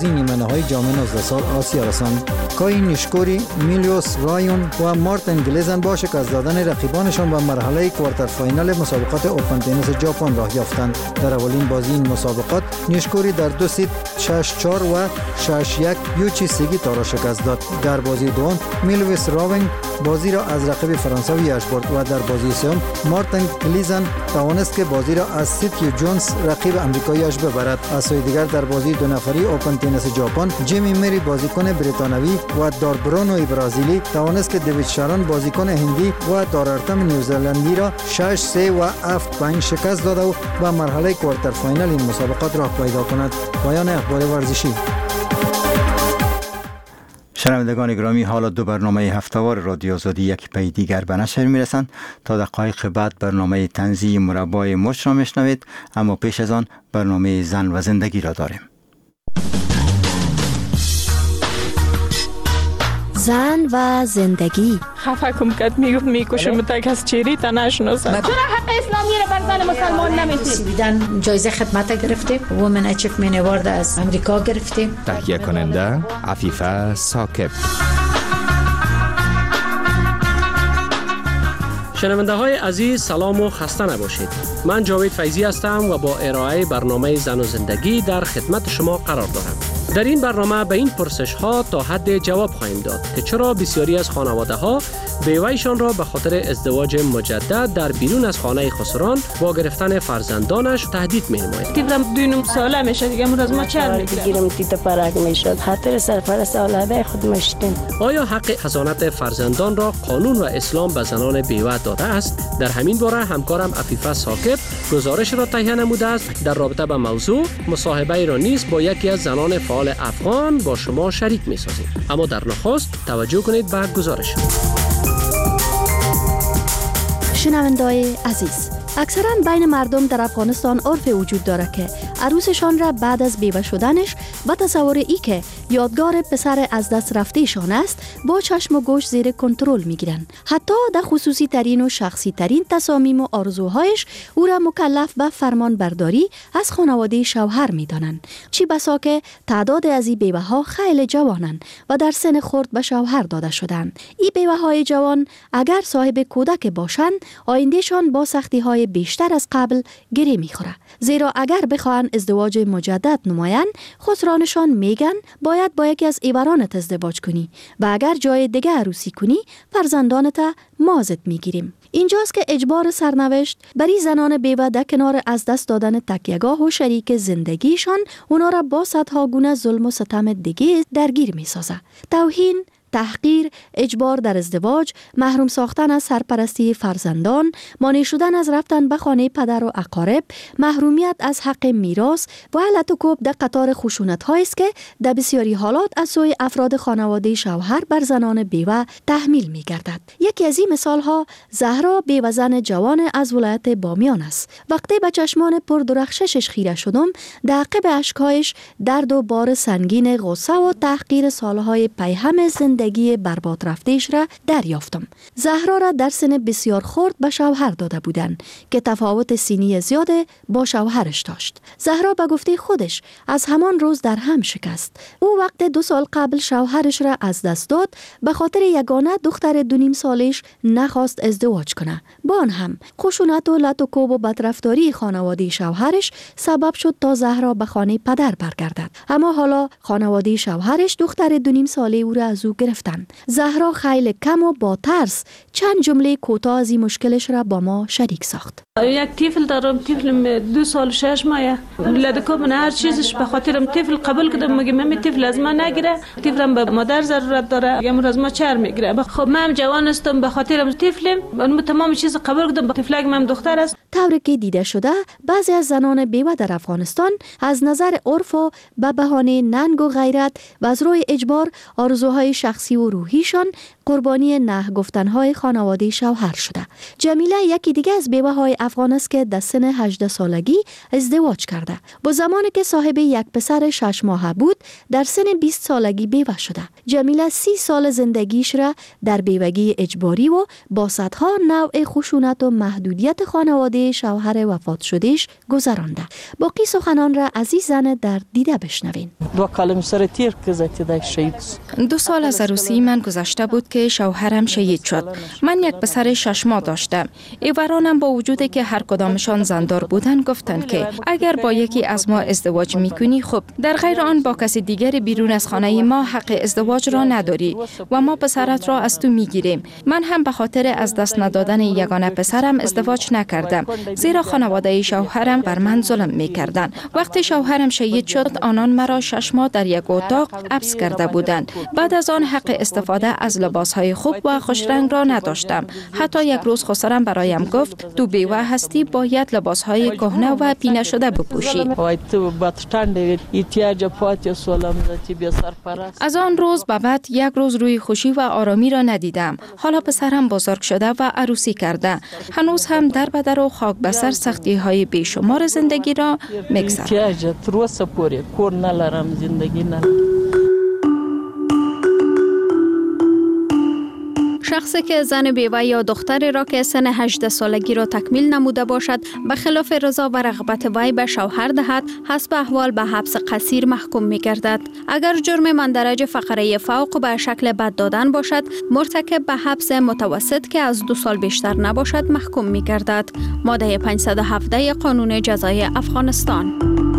[SPEAKER 3] بازی نیمه نهایی جام نوزده سال آسیا رساند. کای نیشکوری، میلیوس رایون و مارتین گلیزن با شکست دادن رقیبانشان به مرحله کوارتر فاینال مسابقات اوپن تنیس ژاپن راه یافتند. در اولین بازی این مسابقات نیشکوری در دو ست شش چهار و شش یک یوچی سگیتا را شکست داد. در بازی دوم میلیوس رایون بازی را از رقیب فرانسویش برد و در بازی سوم مارتین گلیزن توانست که بازی را از سیتیو جونز رقیب آمریکاییش ببرد. از سوی دیگر در بازی دو نفری اوپن تنیس ژاپن جیمی مری بازیکن بریتانوی و داربرونو برزیلی توانست که دیوید شارون بازیکن هندی و دارارتم نیوزلندی را شش سه و هفت پنج شکست داده و به مرحله کوارتر فاینال این مسابقات راه پیدا کند. پایان اخبار ورزشی.
[SPEAKER 1] شنوندگان گرامی، حالا دو برنامه هفته‌وار رادیو آزادی یک پی دیگر به نشر میرسند. تا دقایق بعد برنامه طنزی مربای مچ را میشنوید، اما پیش از آن برنامه زن و زندگی را داریم.
[SPEAKER 5] زن و زندگی.
[SPEAKER 8] خفه کم کد میگفت میکشم تک از چیری تا نشناسم. چرا حق اسلامی رو بر زن مسلمان نمیدید؟
[SPEAKER 5] سویدن جایزه خدمت گرفتیم، وومن اچیومنت اوارد از امریکا گرفتیم.
[SPEAKER 23] تهیه کننده عفیفه ثاقب.
[SPEAKER 24] شنونده های عزیز سلام و خسته نباشید. من جاوید فیضی هستم و با ارائه برنامه زن و زندگی در خدمت شما قرار دارم. در این برنامه به این پرسش ها تا حد جواب خواهیم داد که چرا بسیاری از خانواده ها بیوه‌شان را به خاطر ازدواج مجدد در بیرون از خانه خسران با گرفتن فرزندانش تهدید می‌نمایند.
[SPEAKER 8] تیفرم دو ساله میشه دیگه امروز ما چهار میگیرم
[SPEAKER 25] تیت پرک میشد خاطر سرپرست اولاد خود مشتیم.
[SPEAKER 24] آیا حق حضانت فرزندان را قانون و اسلام به زنان بیوه داده است؟ در همین باره همکارم عفیفه ثاقب گزارش را تهیه نموده است. در رابطه با موضوع مصاحبه را نیز با یکی از زنان فعال افغان با شما شریک می‌سازیم. اما در نخست توجه کنید به گزارش.
[SPEAKER 5] شنونده‌های عزیز، اکثرا بین مردم در افغانستان عرف وجود دارد که عروسشان را بعد از بیوه شدنش با تصور ای که یادگار پسر از دست رفتهشان است با چشم و گوش زیر کنترل میگیرند. حتی در خصوصی ترین و شخصی ترین تصامیم و آرزوهایش او را مکلف به فرمان برداری از خانواده شوهر میدانند. چی بسا که تعداد از این بیوه ها خیلی جوانند و در سن خرد به شوهر داده شدند. این بیوه های جوان اگر صاحب کودک باشند آیندهشان با سختی های بیشتر از قبل گره میخوره، زیرا اگر بخواهند ازدواج مجدد نمایند خسرانشان میگن باید با یکی از ایورانت ازدواج کنی و اگر جای دیگه عروسی کنی فرزندانت مازت میگیریم. اینجاست که اجبار سرنوشت بری زنان بیوه در کنار از دست دادن تکیه‌گاه و شریک زندگیشان اونا را با صدها گونه ظلم و ستم دیگه درگیر میسازه. توهین، تحقیر، اجبار در ازدواج، محروم ساختن از سرپرستی فرزندان، مانع شدن از رفتن به خانه پدر و اقارب، محرومیت از حق میراث و لطوکوب در قطار خشونت‌هایی است که در بسیاری حالات از سوی افراد خانواده شوهر بر زنان بیوه تحمیل می‌گردد. یکی از این مثال‌ها زهرا بیوه زن جوان از ولایت بامیان است. وقتی به چشمان پر درخششش خیره شدم، در عقب اشک‌هایش درد و بار سنگین غصه و تحقیر سالهای پیهم زندگی زندگی برباد رفتهش را دریافتم. زهرا را در سن بسیار خرد به شوهر داده بودند که تفاوت سنی زیاد با شوهرش داشت. زهرا به گفته خودش از همان روز در هم شکست. او وقت دو سال قبل شوهرش را از دست داد به خاطر یگانه دختر دو نیم سالش نخواست ازدواج کنه. با آن هم خشونت و لط و کوب و بدرفتاری خانواده شوهرش سبب شد تا زهرا به خانه پدر برگردد. اما حالا خانواده شوهرش دختر دو نیم ساله او را از او گرفتند. زهرا خیلی کم و با ترس چند جمله کوتاه از این مشکلش را با ما شریک ساخت.
[SPEAKER 8] یک طفل دارم، طفل دو سال شش ماه. لدکو من هر چیزش به خاطرم طفل قبول کردم، میگم من طفل از من نگیره، طفلم به مادر ضرورت داره، میگم از ما چهار میگیره. خب من جوان هستم، به خاطرم طفلم، من تمام چیز قبول کردم، با طفلک من دختر است.
[SPEAKER 5] طوری که دیده شده بعضی از زنان بیوه در افغانستان از نظر عرف و به بهانه ننگ و غیرت و از روی اجبار آرزوهای شخصی شخصی و روحیشان قربانی نه گفتنهای خانواده شوهر شده. جمیله یکی دیگه از بیوه های افغان است که در سن هجده سالگی ازدواج کرده. با زمانی که صاحب یک پسر شش ماهه بود در سن بیست سالگی بیوه شده. جمیله سی سال زندگیش را در بیوگی اجباری و با صدها نوع خشونت و محدودیت خانواده شوهر وفات شدهش گذرانده. باقی سخنان را از این زن در دیده بشنوین.
[SPEAKER 4] دو کلم سر تیر که زدی شهید.
[SPEAKER 6] دو سال از عروسی من گذشته بود که شوهرم شهید شد. من یک پسر شش ماه داشتم. ایورانم با وجودی که هر کدامشان زندار بودن گفتن که اگر با یکی از ما ازدواج میکنی خب، در غیر آن با کسی دیگر بیرون از خانه ما حق ازدواج را نداری و ما پسرت را از تو میگیریم. من هم به خاطر از دست ندادن یگانه پسرم ازدواج نکردم، زیرا خانواده شوهرم بر من ظلم میکردن. وقتی شوهرم شهید شد آنان مرا شش ماه در یک اتاق حبس کرده بودند. بعد از آن حق استفاده از لباسهای خوب و خوش رنگ را نداشتم. حتی یک روز خسرم برایم گفت تو بیوه هستی، باید لباسهای کهنه و پینه شده بپوشی. از آن روز به بعد یک روز روی خوشی و آرامی را ندیدم. حالا پسرم بزرگ شده و عروسی کرده. هنوز هم در بدر و خاک بسر سختی های بیشمار زندگی را میگذرم.
[SPEAKER 20] شخصی که زن بیوه یا دختری را که سن هجده سالگی را تکمیل نموده باشد به خلاف رضا و رغبت وی به شوهر دهد، حسب احوال به حبس قصیر محکوم می گردد. اگر جرم مندرج فقره فوق به شکل بد دادن باشد، مرتکب به حبس متوسط که از دو سال بیشتر نباشد محکوم می گردد. ماده پانصد و هفده قانون جزای افغانستان.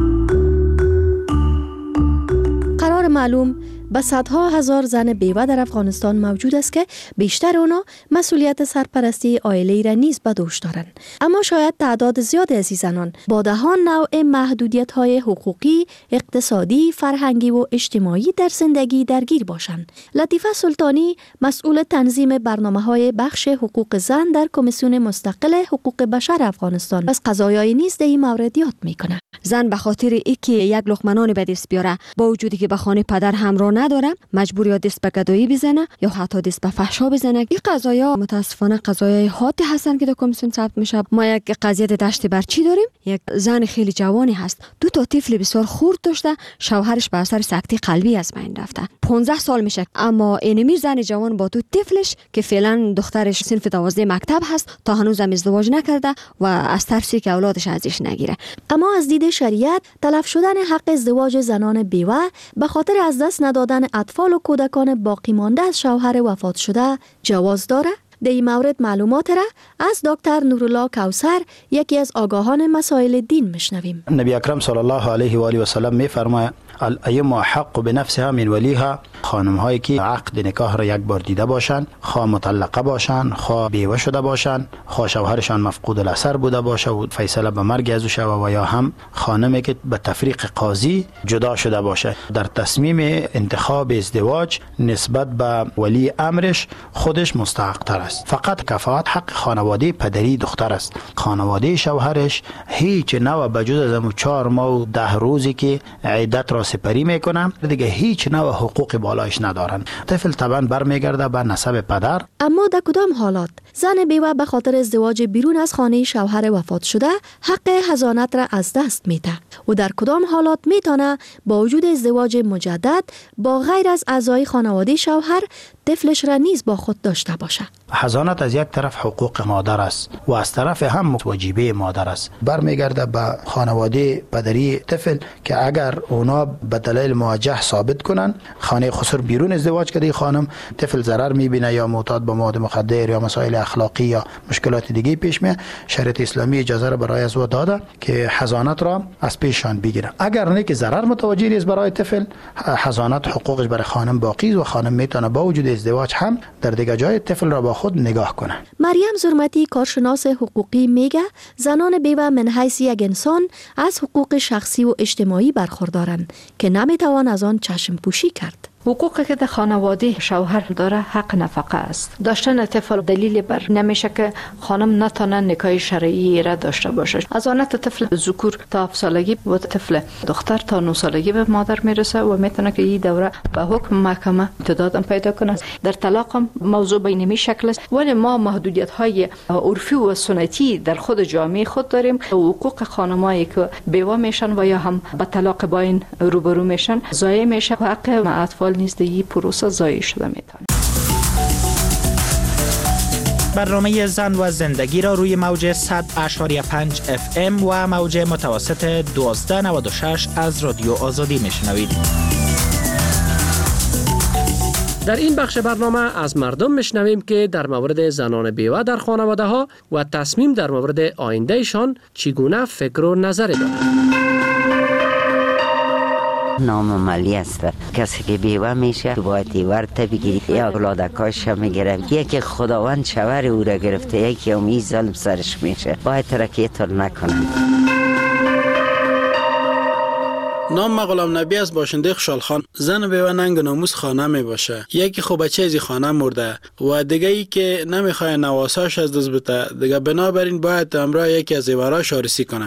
[SPEAKER 5] قرار معلوم به صدها هزار زن بیوه در افغانستان موجود است که بیشتر اونا مسئولیت سرپرستی عائله را نیز به دوش دارند. اما شاید تعداد زیاد از این زنان با دهان نوع محدودیت های حقوقی، اقتصادی، فرهنگی و اجتماعی در زندگی درگیر باشند. لطیفه سلطانی مسئول تنظیم برنامه‌های بخش حقوق زن در کمیسیون مستقل حقوق بشر افغانستان از قضایای نیز در این مورد یاد میکنه.
[SPEAKER 7] زن به خاطر اینکه یک لقمه نان به دست بیاره، با وجودی که به خانه پدر همراه نداره، مجبور یا دست به گدایی بزنه یا حتی دست به فحشا بزنه. این قضایا متاسفانه قضایای حادی هستن که در کمیسیون ثبت میشه. ما یک قضیه دشت برچی داریم. یک زن خیلی جوانی هست، دو تا طفل بسیار خرد داشته، شوهرش به اثر سکته قلبی از بین رفته. پانزده سال میشه، اما اینمی زن جوان با دو طفلش که فعلا دخترش صنف دوازده مکتب هست تا هنوز هم ازدواج نکرده و از ترسی که اولادش ازش نگیره.
[SPEAKER 5] اما از دید شریعت تلف شدن حق ازدواج زنان بیوه به خاطر از دست ندادن اطفال و کودکان باقی مانده از شوهر وفات شده جواز داره؟ در این مورد معلومات را از دکتر نورالله کوثر، یکی از آگاهان مسائل دین، میشنویم.
[SPEAKER 9] نبی اکرم صلی الله علیه و آله و سلم میفرماید الایما حق بنفسها من ولیها. خانم هایی که عقد نکاح را یک بار دیده باشند، خواه مطلقه باشند، خواه بیوه شده باشند، خواه شوهرشان مفقود الاثر بوده باشه و فیصله به مرگ از او شوه، و یا هم خانمی که به تفریق قاضی جدا شده باشه، در تصمیم انتخاب ازدواج نسبت به ولی امرش خودش مستحق تر است. فقط کفایت حق خانواده پدری دختر است. خانواده شوهرش هیچ نوع بجز از امو چهار ماه و ده روزی که عدت را سپری میکنم دیگه هیچ نوع حقوق بالایش ندارن. طفل طبعا برمیگرده به نسب پدر.
[SPEAKER 5] اما در کدام حالات زن بیوه به خاطر ازدواج بیرون از خانه شوهر وفات شده حق حضانت را از دست میده و در کدام حالات میتونه با وجود ازدواج مجدد با غیر از اعضای خانواده شوهر طفلش را نیز با خود داشته باشه؟
[SPEAKER 9] حضانت از یک طرف حقوق مادر است و از طرف هم واجبه مادر است. برمیگرده به خانواده پدری طفل که اگر اونا به دلیل موجه ثابت کنن خانه خسر بیرون ازدواج کرده خانم، طفل ضرر میبینه یا معتاد به مواد مخدر یا مسائل اخلاقی یا مشکلات دیگه پیش میاد، شریعت اسلامی اجازه را برای از او داده که حضانت را از پیششان بگیره. اگر نه که ضرر متوجه نیست برای طفل، حضانت حقوقش برای خانم باقی است و خانم میتونه با وجود ازدواج هم در دیگه جای طفل را با خود نگاه کنه.
[SPEAKER 5] مریم زرمتی، کارشناس حقوقی، میگه زنان بیوه من حیث یک انسان از حقوق شخصی و اجتماعی برخوردارند که نمیتوان از آن چشم پوشی کرد.
[SPEAKER 10] حقوقی که در خانواده شوهر داره حق نفقه است. داشتن طفل دلیل بر نمیشه که خانم نتونه نکاح شرعی را داشته باشه. از آن طفل ذکور تا هفت سالگی و طفل دختر تا نه سالگی به مادر میرسه و میتونه که این دوره به حکم محکمه امتداد پیدا کنه. در طلاق هم موضوع به این شکل است، ولی ما محدودیت های عرفی و سنتی در خود جامعه خود داریم. حقوق خانمایی که بیوه میشن و یا هم به طلاق باین روبرو میشن ضایع میشه و حق اطفال نیز در این پروسه ضایع شده میتونه.
[SPEAKER 11] برنامه زن و زندگی را روی موج صد اشاری پنج اف ام و موج متوسط دوازده نود و شش از رادیو آزادی میشنوید.
[SPEAKER 24] در این بخش برنامه از مردم میشنویم که در مورد زنان بیوه در خانواده ها و تصمیم در مورد آیندهشان چگونه فکر و نظری دارند.
[SPEAKER 13] نامعملی است. کسی که بیوه میشه باید ورت بگیری یا اولادکاش میگیره. یکی خداوند شوهر او را گرفته، یکی هم این ظلم سرش میشه. باید ترکیت نکنند.
[SPEAKER 14] نام ما غلام نبی از باشنده خوشحال خان. زن بیوه ننگ و ناموس خانه می باشه. یکی خب بچه از خانه مرده و دیگه ای که نمیخواد نواساش از دست بده، دیگه بنابراین باید همراه یکی از زیوراش آرسی کنه.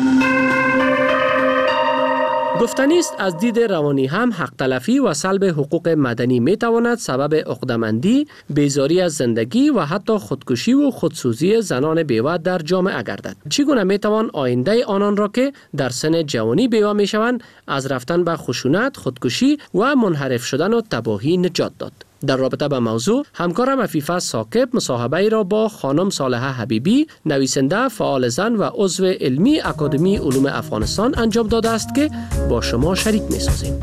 [SPEAKER 24] گفتنی است از دید روانی هم حق تلفی و سلب حقوق مدنی می تواند سبب عقده‌مندی، بیزاری از زندگی و حتی خودکشی و خودسوزی زنان بیوه در جامعه گردد. چگونه می توان آینده آنان را که در سن جوانی بیوه می شوند از رفتن به خشونت، خودکشی و منحرف شدن و تباهی نجات داد؟ در رابطه با موضوع همکارم عفیفه ثاقب مصاحبه را با خانم صالحه حبیبی، نویسنده، فعال زن و عضو علمی اکادمی علوم افغانستان انجام داده است که با شما شریک می‌سازیم.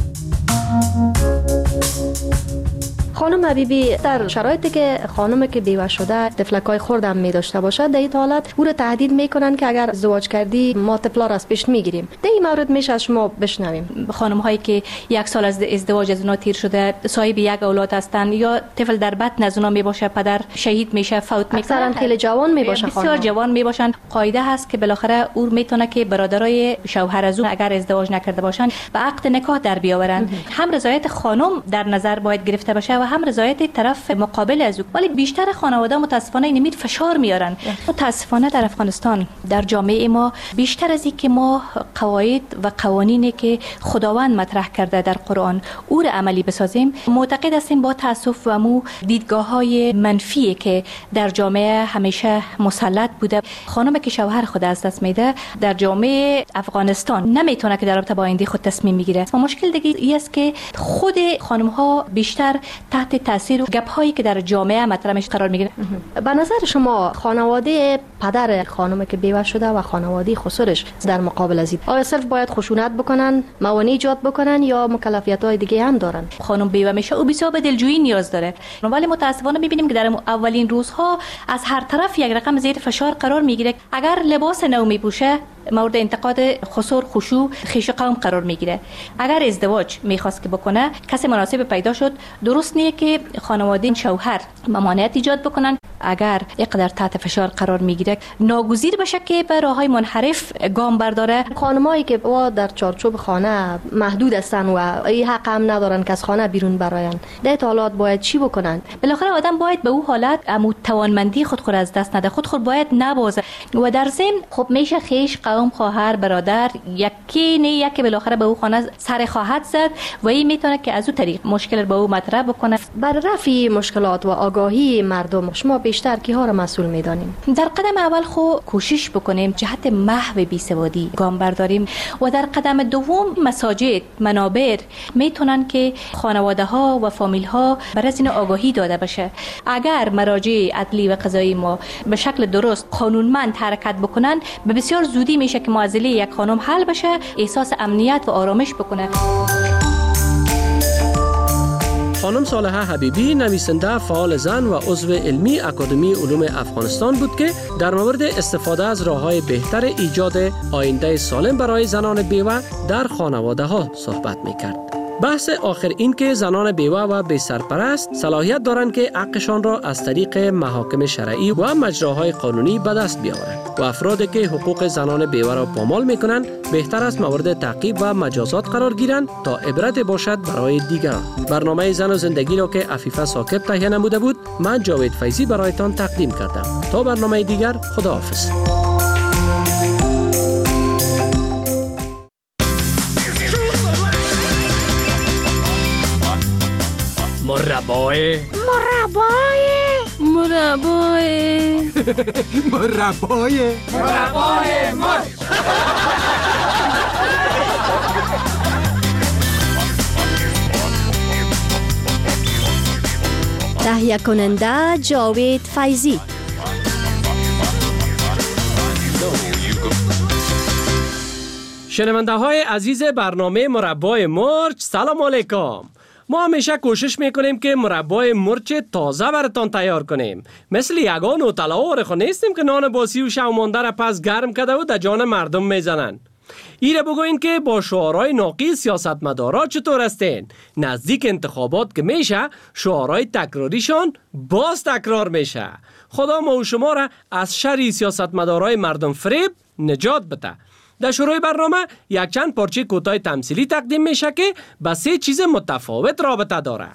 [SPEAKER 5] خانم حبیبی، در شرایطی که خانمی که بیوه شده طفلکای خرد هم می داشته باشد، در این حالت او را تهدید میکنن که اگر ازدواج کردی ما طفلا را از پیش میگیریم. در این مورد میشه از شما بشنویم.
[SPEAKER 16] خانم هایی که یک سال از ازدواج از اونا تیر شده، صاحب یک اولاد هستند یا طفل در بطن از اونا می باشه، پدر شهید میشه، فوت میکنه،
[SPEAKER 5] اکثرا خیلی جوان می باشه،
[SPEAKER 16] بسیار جوان می باشن. قاعده هست که بالاخره او میتونه که برادرای شوهر از اون اگر ازدواج نکرده باشن به عقد نکاح در بیاورن. هم رضایت خانم در نظر باید گرفته باشه و هم رضایت طرف مقابل از او. ولی بیشتر خانواده متاسفانه این امید فشار میارن. متاسفانه در افغانستان در جامعه ما بیشتر از این که ما قواعد و قوانینی که خداوند مطرح کرده در قرآن او را عملی بسازیم، معتقد هستیم با تاسف و مو دیدگاه‌های منفی که در جامعه همیشه مسلط بوده. خانمی که شوهر خود از دست میده در جامعه افغانستان نمیتونه که در رابطه با آینده خود تصمیم بگیره. و مشکل دیگه ای است که خود خانم‌ها بیشتر تحت تاثیر و گپ‌هایی که در جامعه مطرح میشه قرار میگیره.
[SPEAKER 5] به نظر شما خانواده پدر خانمی که بیوه شده و خانواده خسرش در مقابل از این آیا صرف باید خشونت بکنن، موانع ایجاد بکنن یا مکلفیت‌های دیگه هم دارن؟
[SPEAKER 16] خانم بیوه میشه او بسیار به دلجویی نیاز داره، ولی متاسفانه میبینیم که در اولین روزها از هر طرف یک رقم زیر فشار قرار میگیره. اگر لباس نو میپوشه مورد انتقاد خسور، خشوع، خیش قوم قرار میگیره. اگر ازدواج میخواست که بکنه کسی مناسب پیدا شد، درست نیه که خانواده شوهر ممانعت ایجاد بکنن. اگر اقدر تحت فشار قرار میگیره ناگزیر بشه که به راههای منحرف گام برداره.
[SPEAKER 5] خانمایی که وا در چارچوب خانه محدود هستن و این حق هم ندارن که از خانه بیرون براین، در حالات باید چی بکنن؟
[SPEAKER 16] بالاخره آدم باید به او حالت امو توانمندی خود خود از دست نده، خود خود باید نبازه و در ضمن خب میشه خیش قوم، خواهر، برادر یکی نه یکی بالاخره به او خانه سر خواهد زد و این میتونه که از او طریق مشکل به او مطرح بکنه.
[SPEAKER 5] بر رفع مشکلات و آگاهی مردم شما بیشتر کیها را مسئول میدانیم؟
[SPEAKER 16] در قدم اول خو کوشش بکنیم جهت محو بیسوادی گام برداریم و در قدم دوم مساجد، منابر میتونن که خانواده ها و فامیل ها بر از این آگاهی داده بشه. اگر مراجع عدلی و قضایی ما به شکل درست قانونمند حرکت بکنن به بسیار زودی میشه که معضله یک خانم حل بشه، احساس امنیت و آرامش بکنه.
[SPEAKER 24] خانم صالحه حبیبی نویسنده، فعال زن و عضو علمی اکادمی علوم افغانستان بود که در مورد استفاده از راه‌های بهتر ایجاد آینده سالم برای زنان بیوه در خانواده ها صحبت می‌کرد. بحث آخر این که زنان بیوه و بی سرپرست صلاحیت دارند که حقشان را از طریق محاکم شرعی و مجراهای قانونی به دست بیاورند و افرادی که حقوق زنان بیوه را پامال میکنند بهتر است مورد تعقیب و مجازات قرار گیرند تا عبرت باشد برای دیگران. برنامه زن و زندگی را که عفیفه ساکب تهیه نموده بود، من جاوید فیضی برایتان تقدیم کردم. تا برنامه دیگر، خداحافظ.
[SPEAKER 15] مربای
[SPEAKER 17] مربای
[SPEAKER 15] مربای
[SPEAKER 17] مربای
[SPEAKER 15] مربای مرچ.
[SPEAKER 5] تهیه کننده جاوید فیضی.
[SPEAKER 24] شنونده های عزیز برنامه مربای مرچ، سلام علیکم. ما همیشه کوشش میکنیم که مربای مرچ تازه براتان تیار کنیم. مثل یگان و تلاور خو نیستیم که نان باسی و شو مانده را پس گرم کرده و در جان مردم میزنن. ایره بگوین که با شعارهای ناقی سیاستمدارا چطور هستین؟ نزدیک انتخابات که میشه شعارهای تکراریشان باز تکرار میشه. خدا ما و شما را از شر سیاستمدارای مردم فریب نجات بده. در شروع برنامه یک چند پارچه کوتاه تمثیلی تقدیم میشه که با سه چیز متفاوت رابطه داره.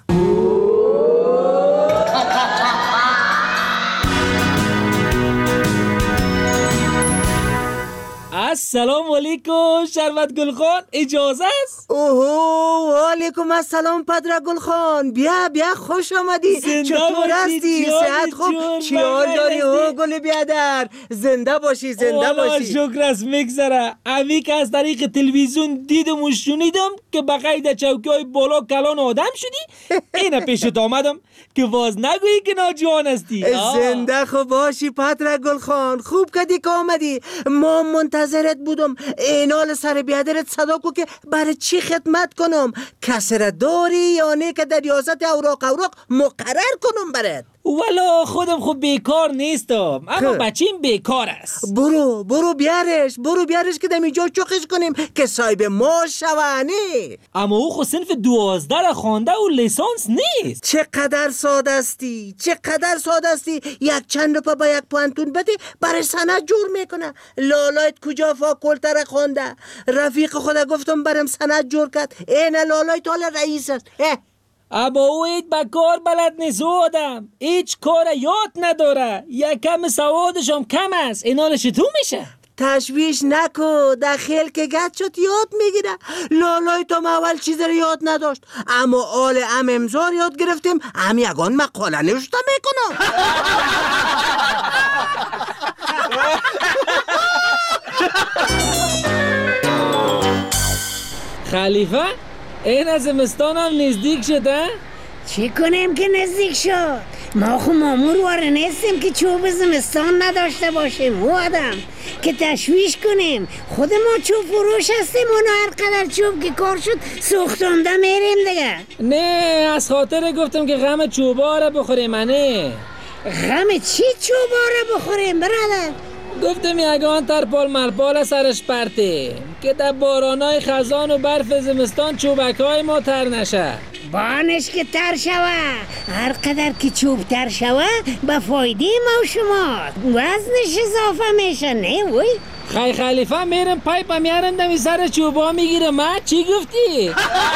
[SPEAKER 18] السلام علیکم شربت گل خان، اجازه است؟
[SPEAKER 19] اوهو، و علیکم السلام پدر گل خان. بیا بیا، خوش آمدی. چطور هستی؟ صحت خوب؟ چی حال داری او گل بیادر؟ زنده باشی، زنده باشی.
[SPEAKER 18] شکر است میگذره. امی که از طریق تلویزیون دیدم و شنیدم که بقید چوکی های بالا کلان آدم شدی، اینه پیشت آمدم که واز نگویی که ناجوان هستی.
[SPEAKER 19] زنده خوب باشی پدر گل خان. خوب کدی که آمدی. ما منتظرت بودم. اینال سر بیادرت صدا کو که برای چی خدمت کنم؟ کسر داری یا نه که در ریاست اوراق اوراق مقرر کنم برات؟
[SPEAKER 18] والا خودم خب بیکار نیستم، اما بچیم بیکار است.
[SPEAKER 19] برو برو بیارش، برو بیارش که دم اینجا چوخش کنیم که صاحب ما شوانی.
[SPEAKER 18] اما او خود صنف دوازده را خوانده و لیسانس نیست.
[SPEAKER 19] چقدر ساده استی، چقدر ساده استی. یک چند روپا با یک پانتون بده برای سند جور میکنه. لالایت کجا فاکولته را خوانده؟ رفیق خدا گفتم برام سند جور کرد. این لالایت حالا رئیس است.
[SPEAKER 18] ابا او هیچ با کار بلد نیست. او آدم هیچ کار یاد نداره. یک کم سوادش هم کم است. اینا چطور میشه؟
[SPEAKER 19] تشویش نکو. داخل که گت شد یاد میگیره. لالای تو اول چیز رو یاد نداشت، اما آل ام امزار یاد گرفتیم. هم یگان مقاله نوشته میکنم.
[SPEAKER 18] خلیفه این از زمستان هم نزدیک شده؟
[SPEAKER 17] چی کنیم که نزدیک شد؟ ما خو مامور واره نیستیم که چوب زمستان نداشته باشیم. او آدم که تشویش کنیم. خود ما چوب فروش هستیم. اونو هر قدر چوب که کار شد سوختانده میریم دیگه.
[SPEAKER 18] نه، از خاطر گفتم که غم چوبا را بخوریم. نه
[SPEAKER 17] غم چی چوبا را بخوریم برادر؟
[SPEAKER 18] گفتم یگان ترپال مرپال سرش پرته که در بارانای خزان و برف زمستان چوبکای ما تر نشه.
[SPEAKER 17] بانش که تر شوه. هر قدر که چوب تر شوه به فایده ما و شما وزنش اضافه میشه. نه وی
[SPEAKER 18] خی خلیفه میرم پایپا میارم دمی سر چوبا میگیرم. ما چی گفتی؟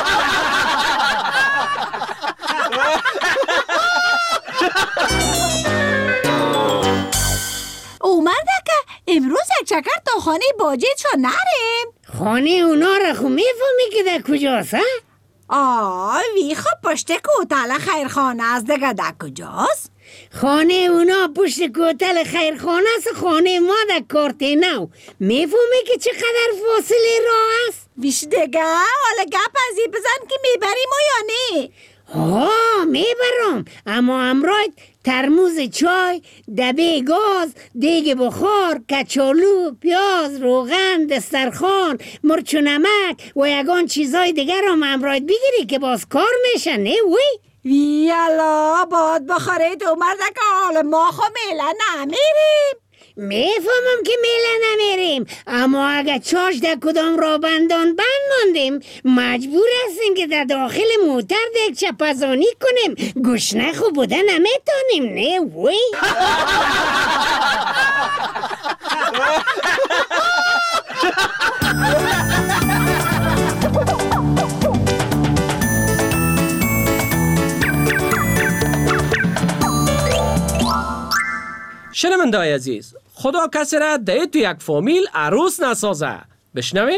[SPEAKER 17] اومده که امروز یک چکر تا خانه باجه چا نریم؟ خانه اونا را خو میفهمی که در کجاست؟ آه وی خب پشت کوتل خیرخانه است دیگه. در کجاست؟ خانه اونا پشت کوتل خیرخانه است. خانه ما در کارته نو. میفهمی که چقدر فاصله راه است؟ بیش دیگه حالا گپ ازی بزن که میبریم و یا نه؟ ها میبرم، اما امروز ترموز چای، دبه گاز، دیگ بخار، کچالو، پیاز، روغن، دسترخوان، مرچ و نمک و یگان چیزای دیگر رو امروز بگیری که باز کار میشه. نه وی؟ ویالا باد بخورید اومرده که حال ما خو میله نمیریم.
[SPEAKER 2] میفهمم که میله نمیریم، اما اگه چاش در کدام را بندان بند ماندیم مجبور هستیم که در داخل موتر دیگه چپزانی کنیم. گشنه خوب بوده نمیتونیم. نه وی
[SPEAKER 24] شنونده‌های عزیز، خدا کسی را ده تو یک فامیل عروس نسازه. بشنوین؟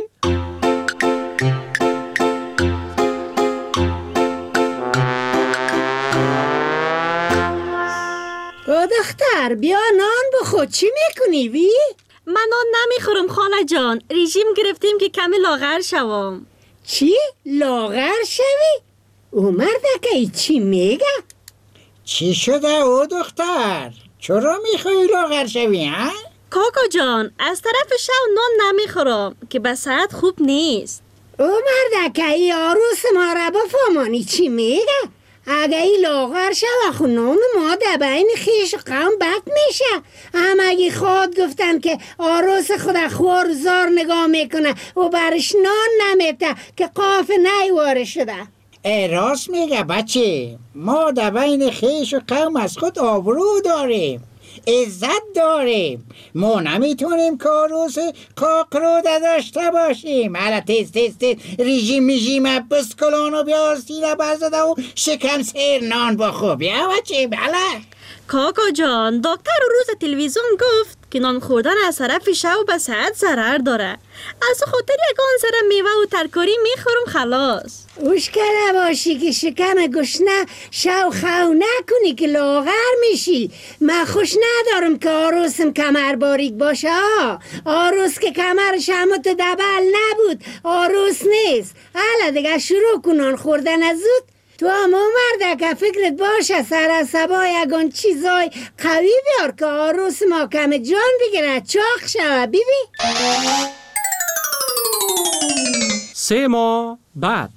[SPEAKER 2] او دختر بیا نان بخور. چی میکنی وی؟
[SPEAKER 3] من نان نمیخورم خاله جان، رژیم گرفتیم که کمی لاغر شوم.
[SPEAKER 2] چی؟ لاغر شوی؟ او مردکه چی میگه؟
[SPEAKER 12] چی شده او دختر؟ چرا میخوای لاغر شوی ها؟
[SPEAKER 3] کاکا جان از طرف شو نان نمیخورم که به صحت خوب نیست.
[SPEAKER 2] او مردکه ای عروس ما را بفهمانی چی میگه؟ اگه ای لاغر شوه خو نان ما در بین خیش و قوم بد میشه. همگی خود گفتن که عروس خود خوار زار نگاه میکنه و برش نان نمیته که قاف نیواره شده.
[SPEAKER 12] ای راست میگه بچه، ما در بین خیش و قوم از خود آبرو داریم، عزت داریم. ما نمیتونیم که عروس قاقرو داشته باشیم. حالا تیز تیز تیز رژیم میجیم بس کلان و بیا سینه برزده و شکم سیر نان بخور. بیا بچه بله.
[SPEAKER 3] کاکا جان دکتر روز تلویزیون گفت که نان خوردن از طرف شو به صحت ضرر داره. از خاطر یکان سر میوه و ترکاری میخورم خلاص.
[SPEAKER 2] اوشکره باشی که شکم گشنه شو خو نکنی که لاغر میشی. من خوش ندارم که عروسم کمر باریک باشه. عروس که کمرش همه تو دبل نبود عروس نیست. حالا دیگه شروع کنان خوردن از زود. تو هم مرده که فکرت باشه سر سبا یگان چیزای قوی بیار که عروس ما کم جان بگیره چاق شوه. بیبی
[SPEAKER 24] سه ماه بعد.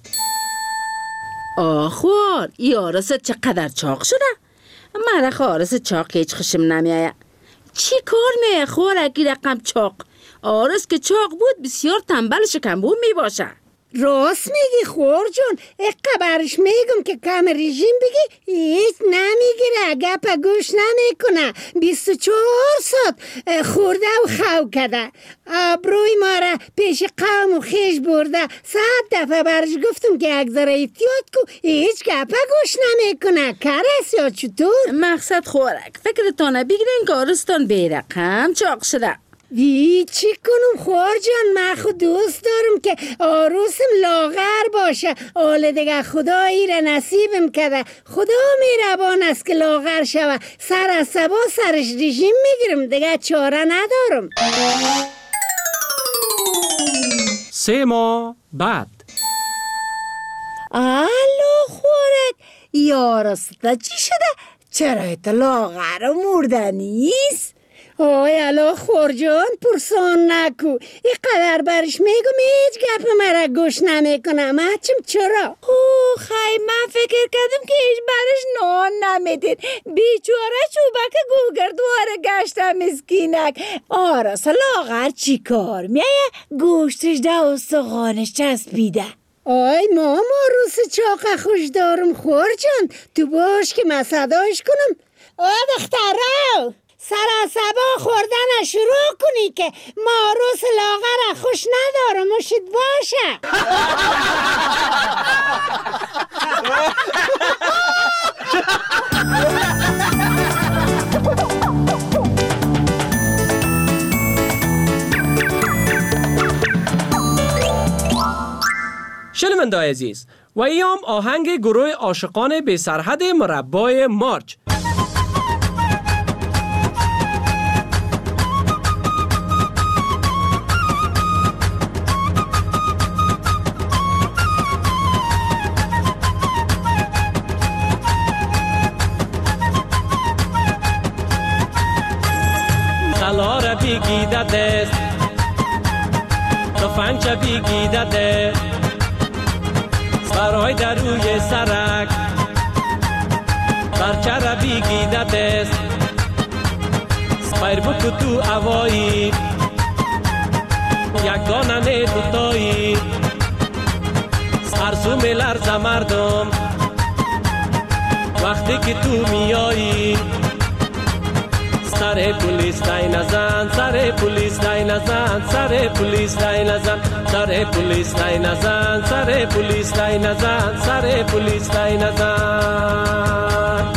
[SPEAKER 21] آخوار ای عروست چقدر چاق شده؟ من رخ عروس چاق هیچ خوشم نمیایه. چی کار میه خورکی رقم چاق؟ عروس که چاق بود بسیار تنبل شکمبو میباشه.
[SPEAKER 2] راست میگی خور جون. اقا برش میگم که کم رژیم بگی هیچ نمیگیره، گپ گوش نمیکنه. بیست و چهار ساعت خورده و خو کده. ابروی ما را پیش قوم و خیش برده. صد دفعه برش گفتم که یک ذره احتیاط کو، هیچ گپ گوش نمیکنه. کرس یا چطور؟
[SPEAKER 21] مقصد خورک فکرتانه بگیرین که عروستان بیرقم چاق شده.
[SPEAKER 2] وی چی کنم خور جان؟ من خود دوست دارم که عروسم لاغر باشه. آل دیگه خدا ایره نصیبم کده. خدا میربان است که لاغر شوه. سر از سبا سرش رژیم میگیرم دیگه چاره ندارم.
[SPEAKER 24] سه ماه بعد.
[SPEAKER 2] الو خورک یا راستا چی شده؟ چرا ایت لاغر و مرده نیست؟ آی الا خور جان پرسان نکو. ای قدر برش میگم هیچ گپ مرا گوش نمیکنم. هچم چرا؟
[SPEAKER 17] اوه خی من فکر کردم که هیچ برش نان نمیدید. بیچاره چوبک گوگردواره گشته مسکینک. آراس لاغر چی کار میایه؟ گوشتش ده استخوانش چسبیده.
[SPEAKER 2] آی ماما روس چاقه خوش دارم خور جان. تو باش که من صدایش کنم. آی دختره سر سبا خوردن شروع کنی که ما روس لاغر خوش ندارم. مشید باشه.
[SPEAKER 24] شنونده‌های عزیز و ایام آهنگ گروه عاشقان بی سرحد مربای مارچ. خلار بیگیده دست تفنگ بیگیده دست برای در روی سرک برچه را بیگیده دست خیر بکو تو هوایی یک دانه نه دوتایی سرسو میلرزه مردم وقتی که تو میایی سر پلیس دای نزن سر پلیس دای نزن سر پلیس دای نزن سر پلیس دای نزن سر پلیس دای نزن سر پلیس دای نزن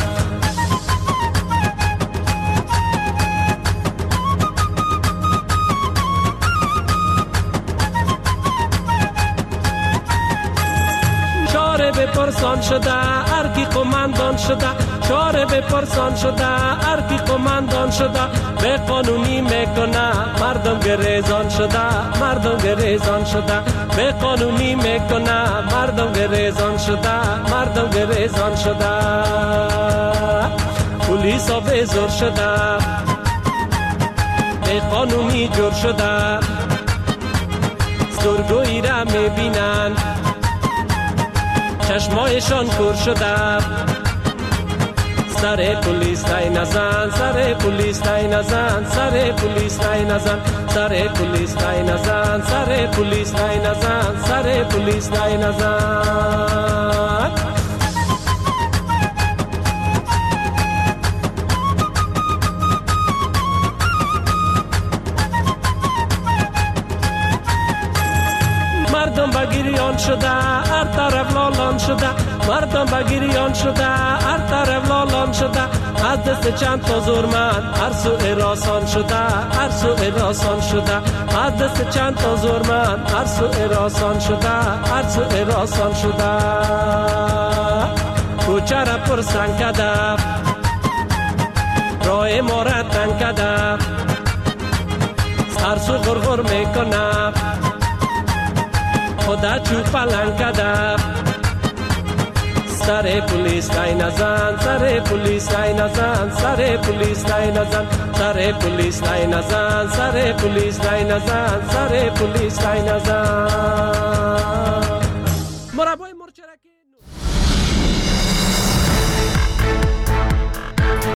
[SPEAKER 24] چاره بپرسان شده ارکی قماندان شده چاره بپرسان شده ارکی قماندان شده به قانونی میکنه مردم گریزان شده مردم گریزان شده به قانونی میکنه مردم گریزان شده مردم گریزان شده پلیس ها بزر شده به قانونی جور شده سرگویی را میبینن چشمایشان کور شده سر پلیس دای نزن سر پلیس دای نزن سر پلیس دای نزن سر پلیس دای نزن سر پلیس دای نزن سر پلیس دای نزن مردم بگیریان شده هر طرف لالان شده مردم بگیریان شده هر طرف لالان شده از دست چند تا زورمن هر سو راسان شده هر سو راسان شده از دست چند تا زورمن هر سو راسان شده هر سو راسان شده کوچه را پر سنگ کده راه ما را تنگ کده هر سو غرغر میکنه خدا چوب پلنگ کده سر پلیس دای نزن سر پلیس دای نزن سر پلیس دای نزن سر پلیس دای نزن سر پلیس دای نزن سر پلیس دای نزن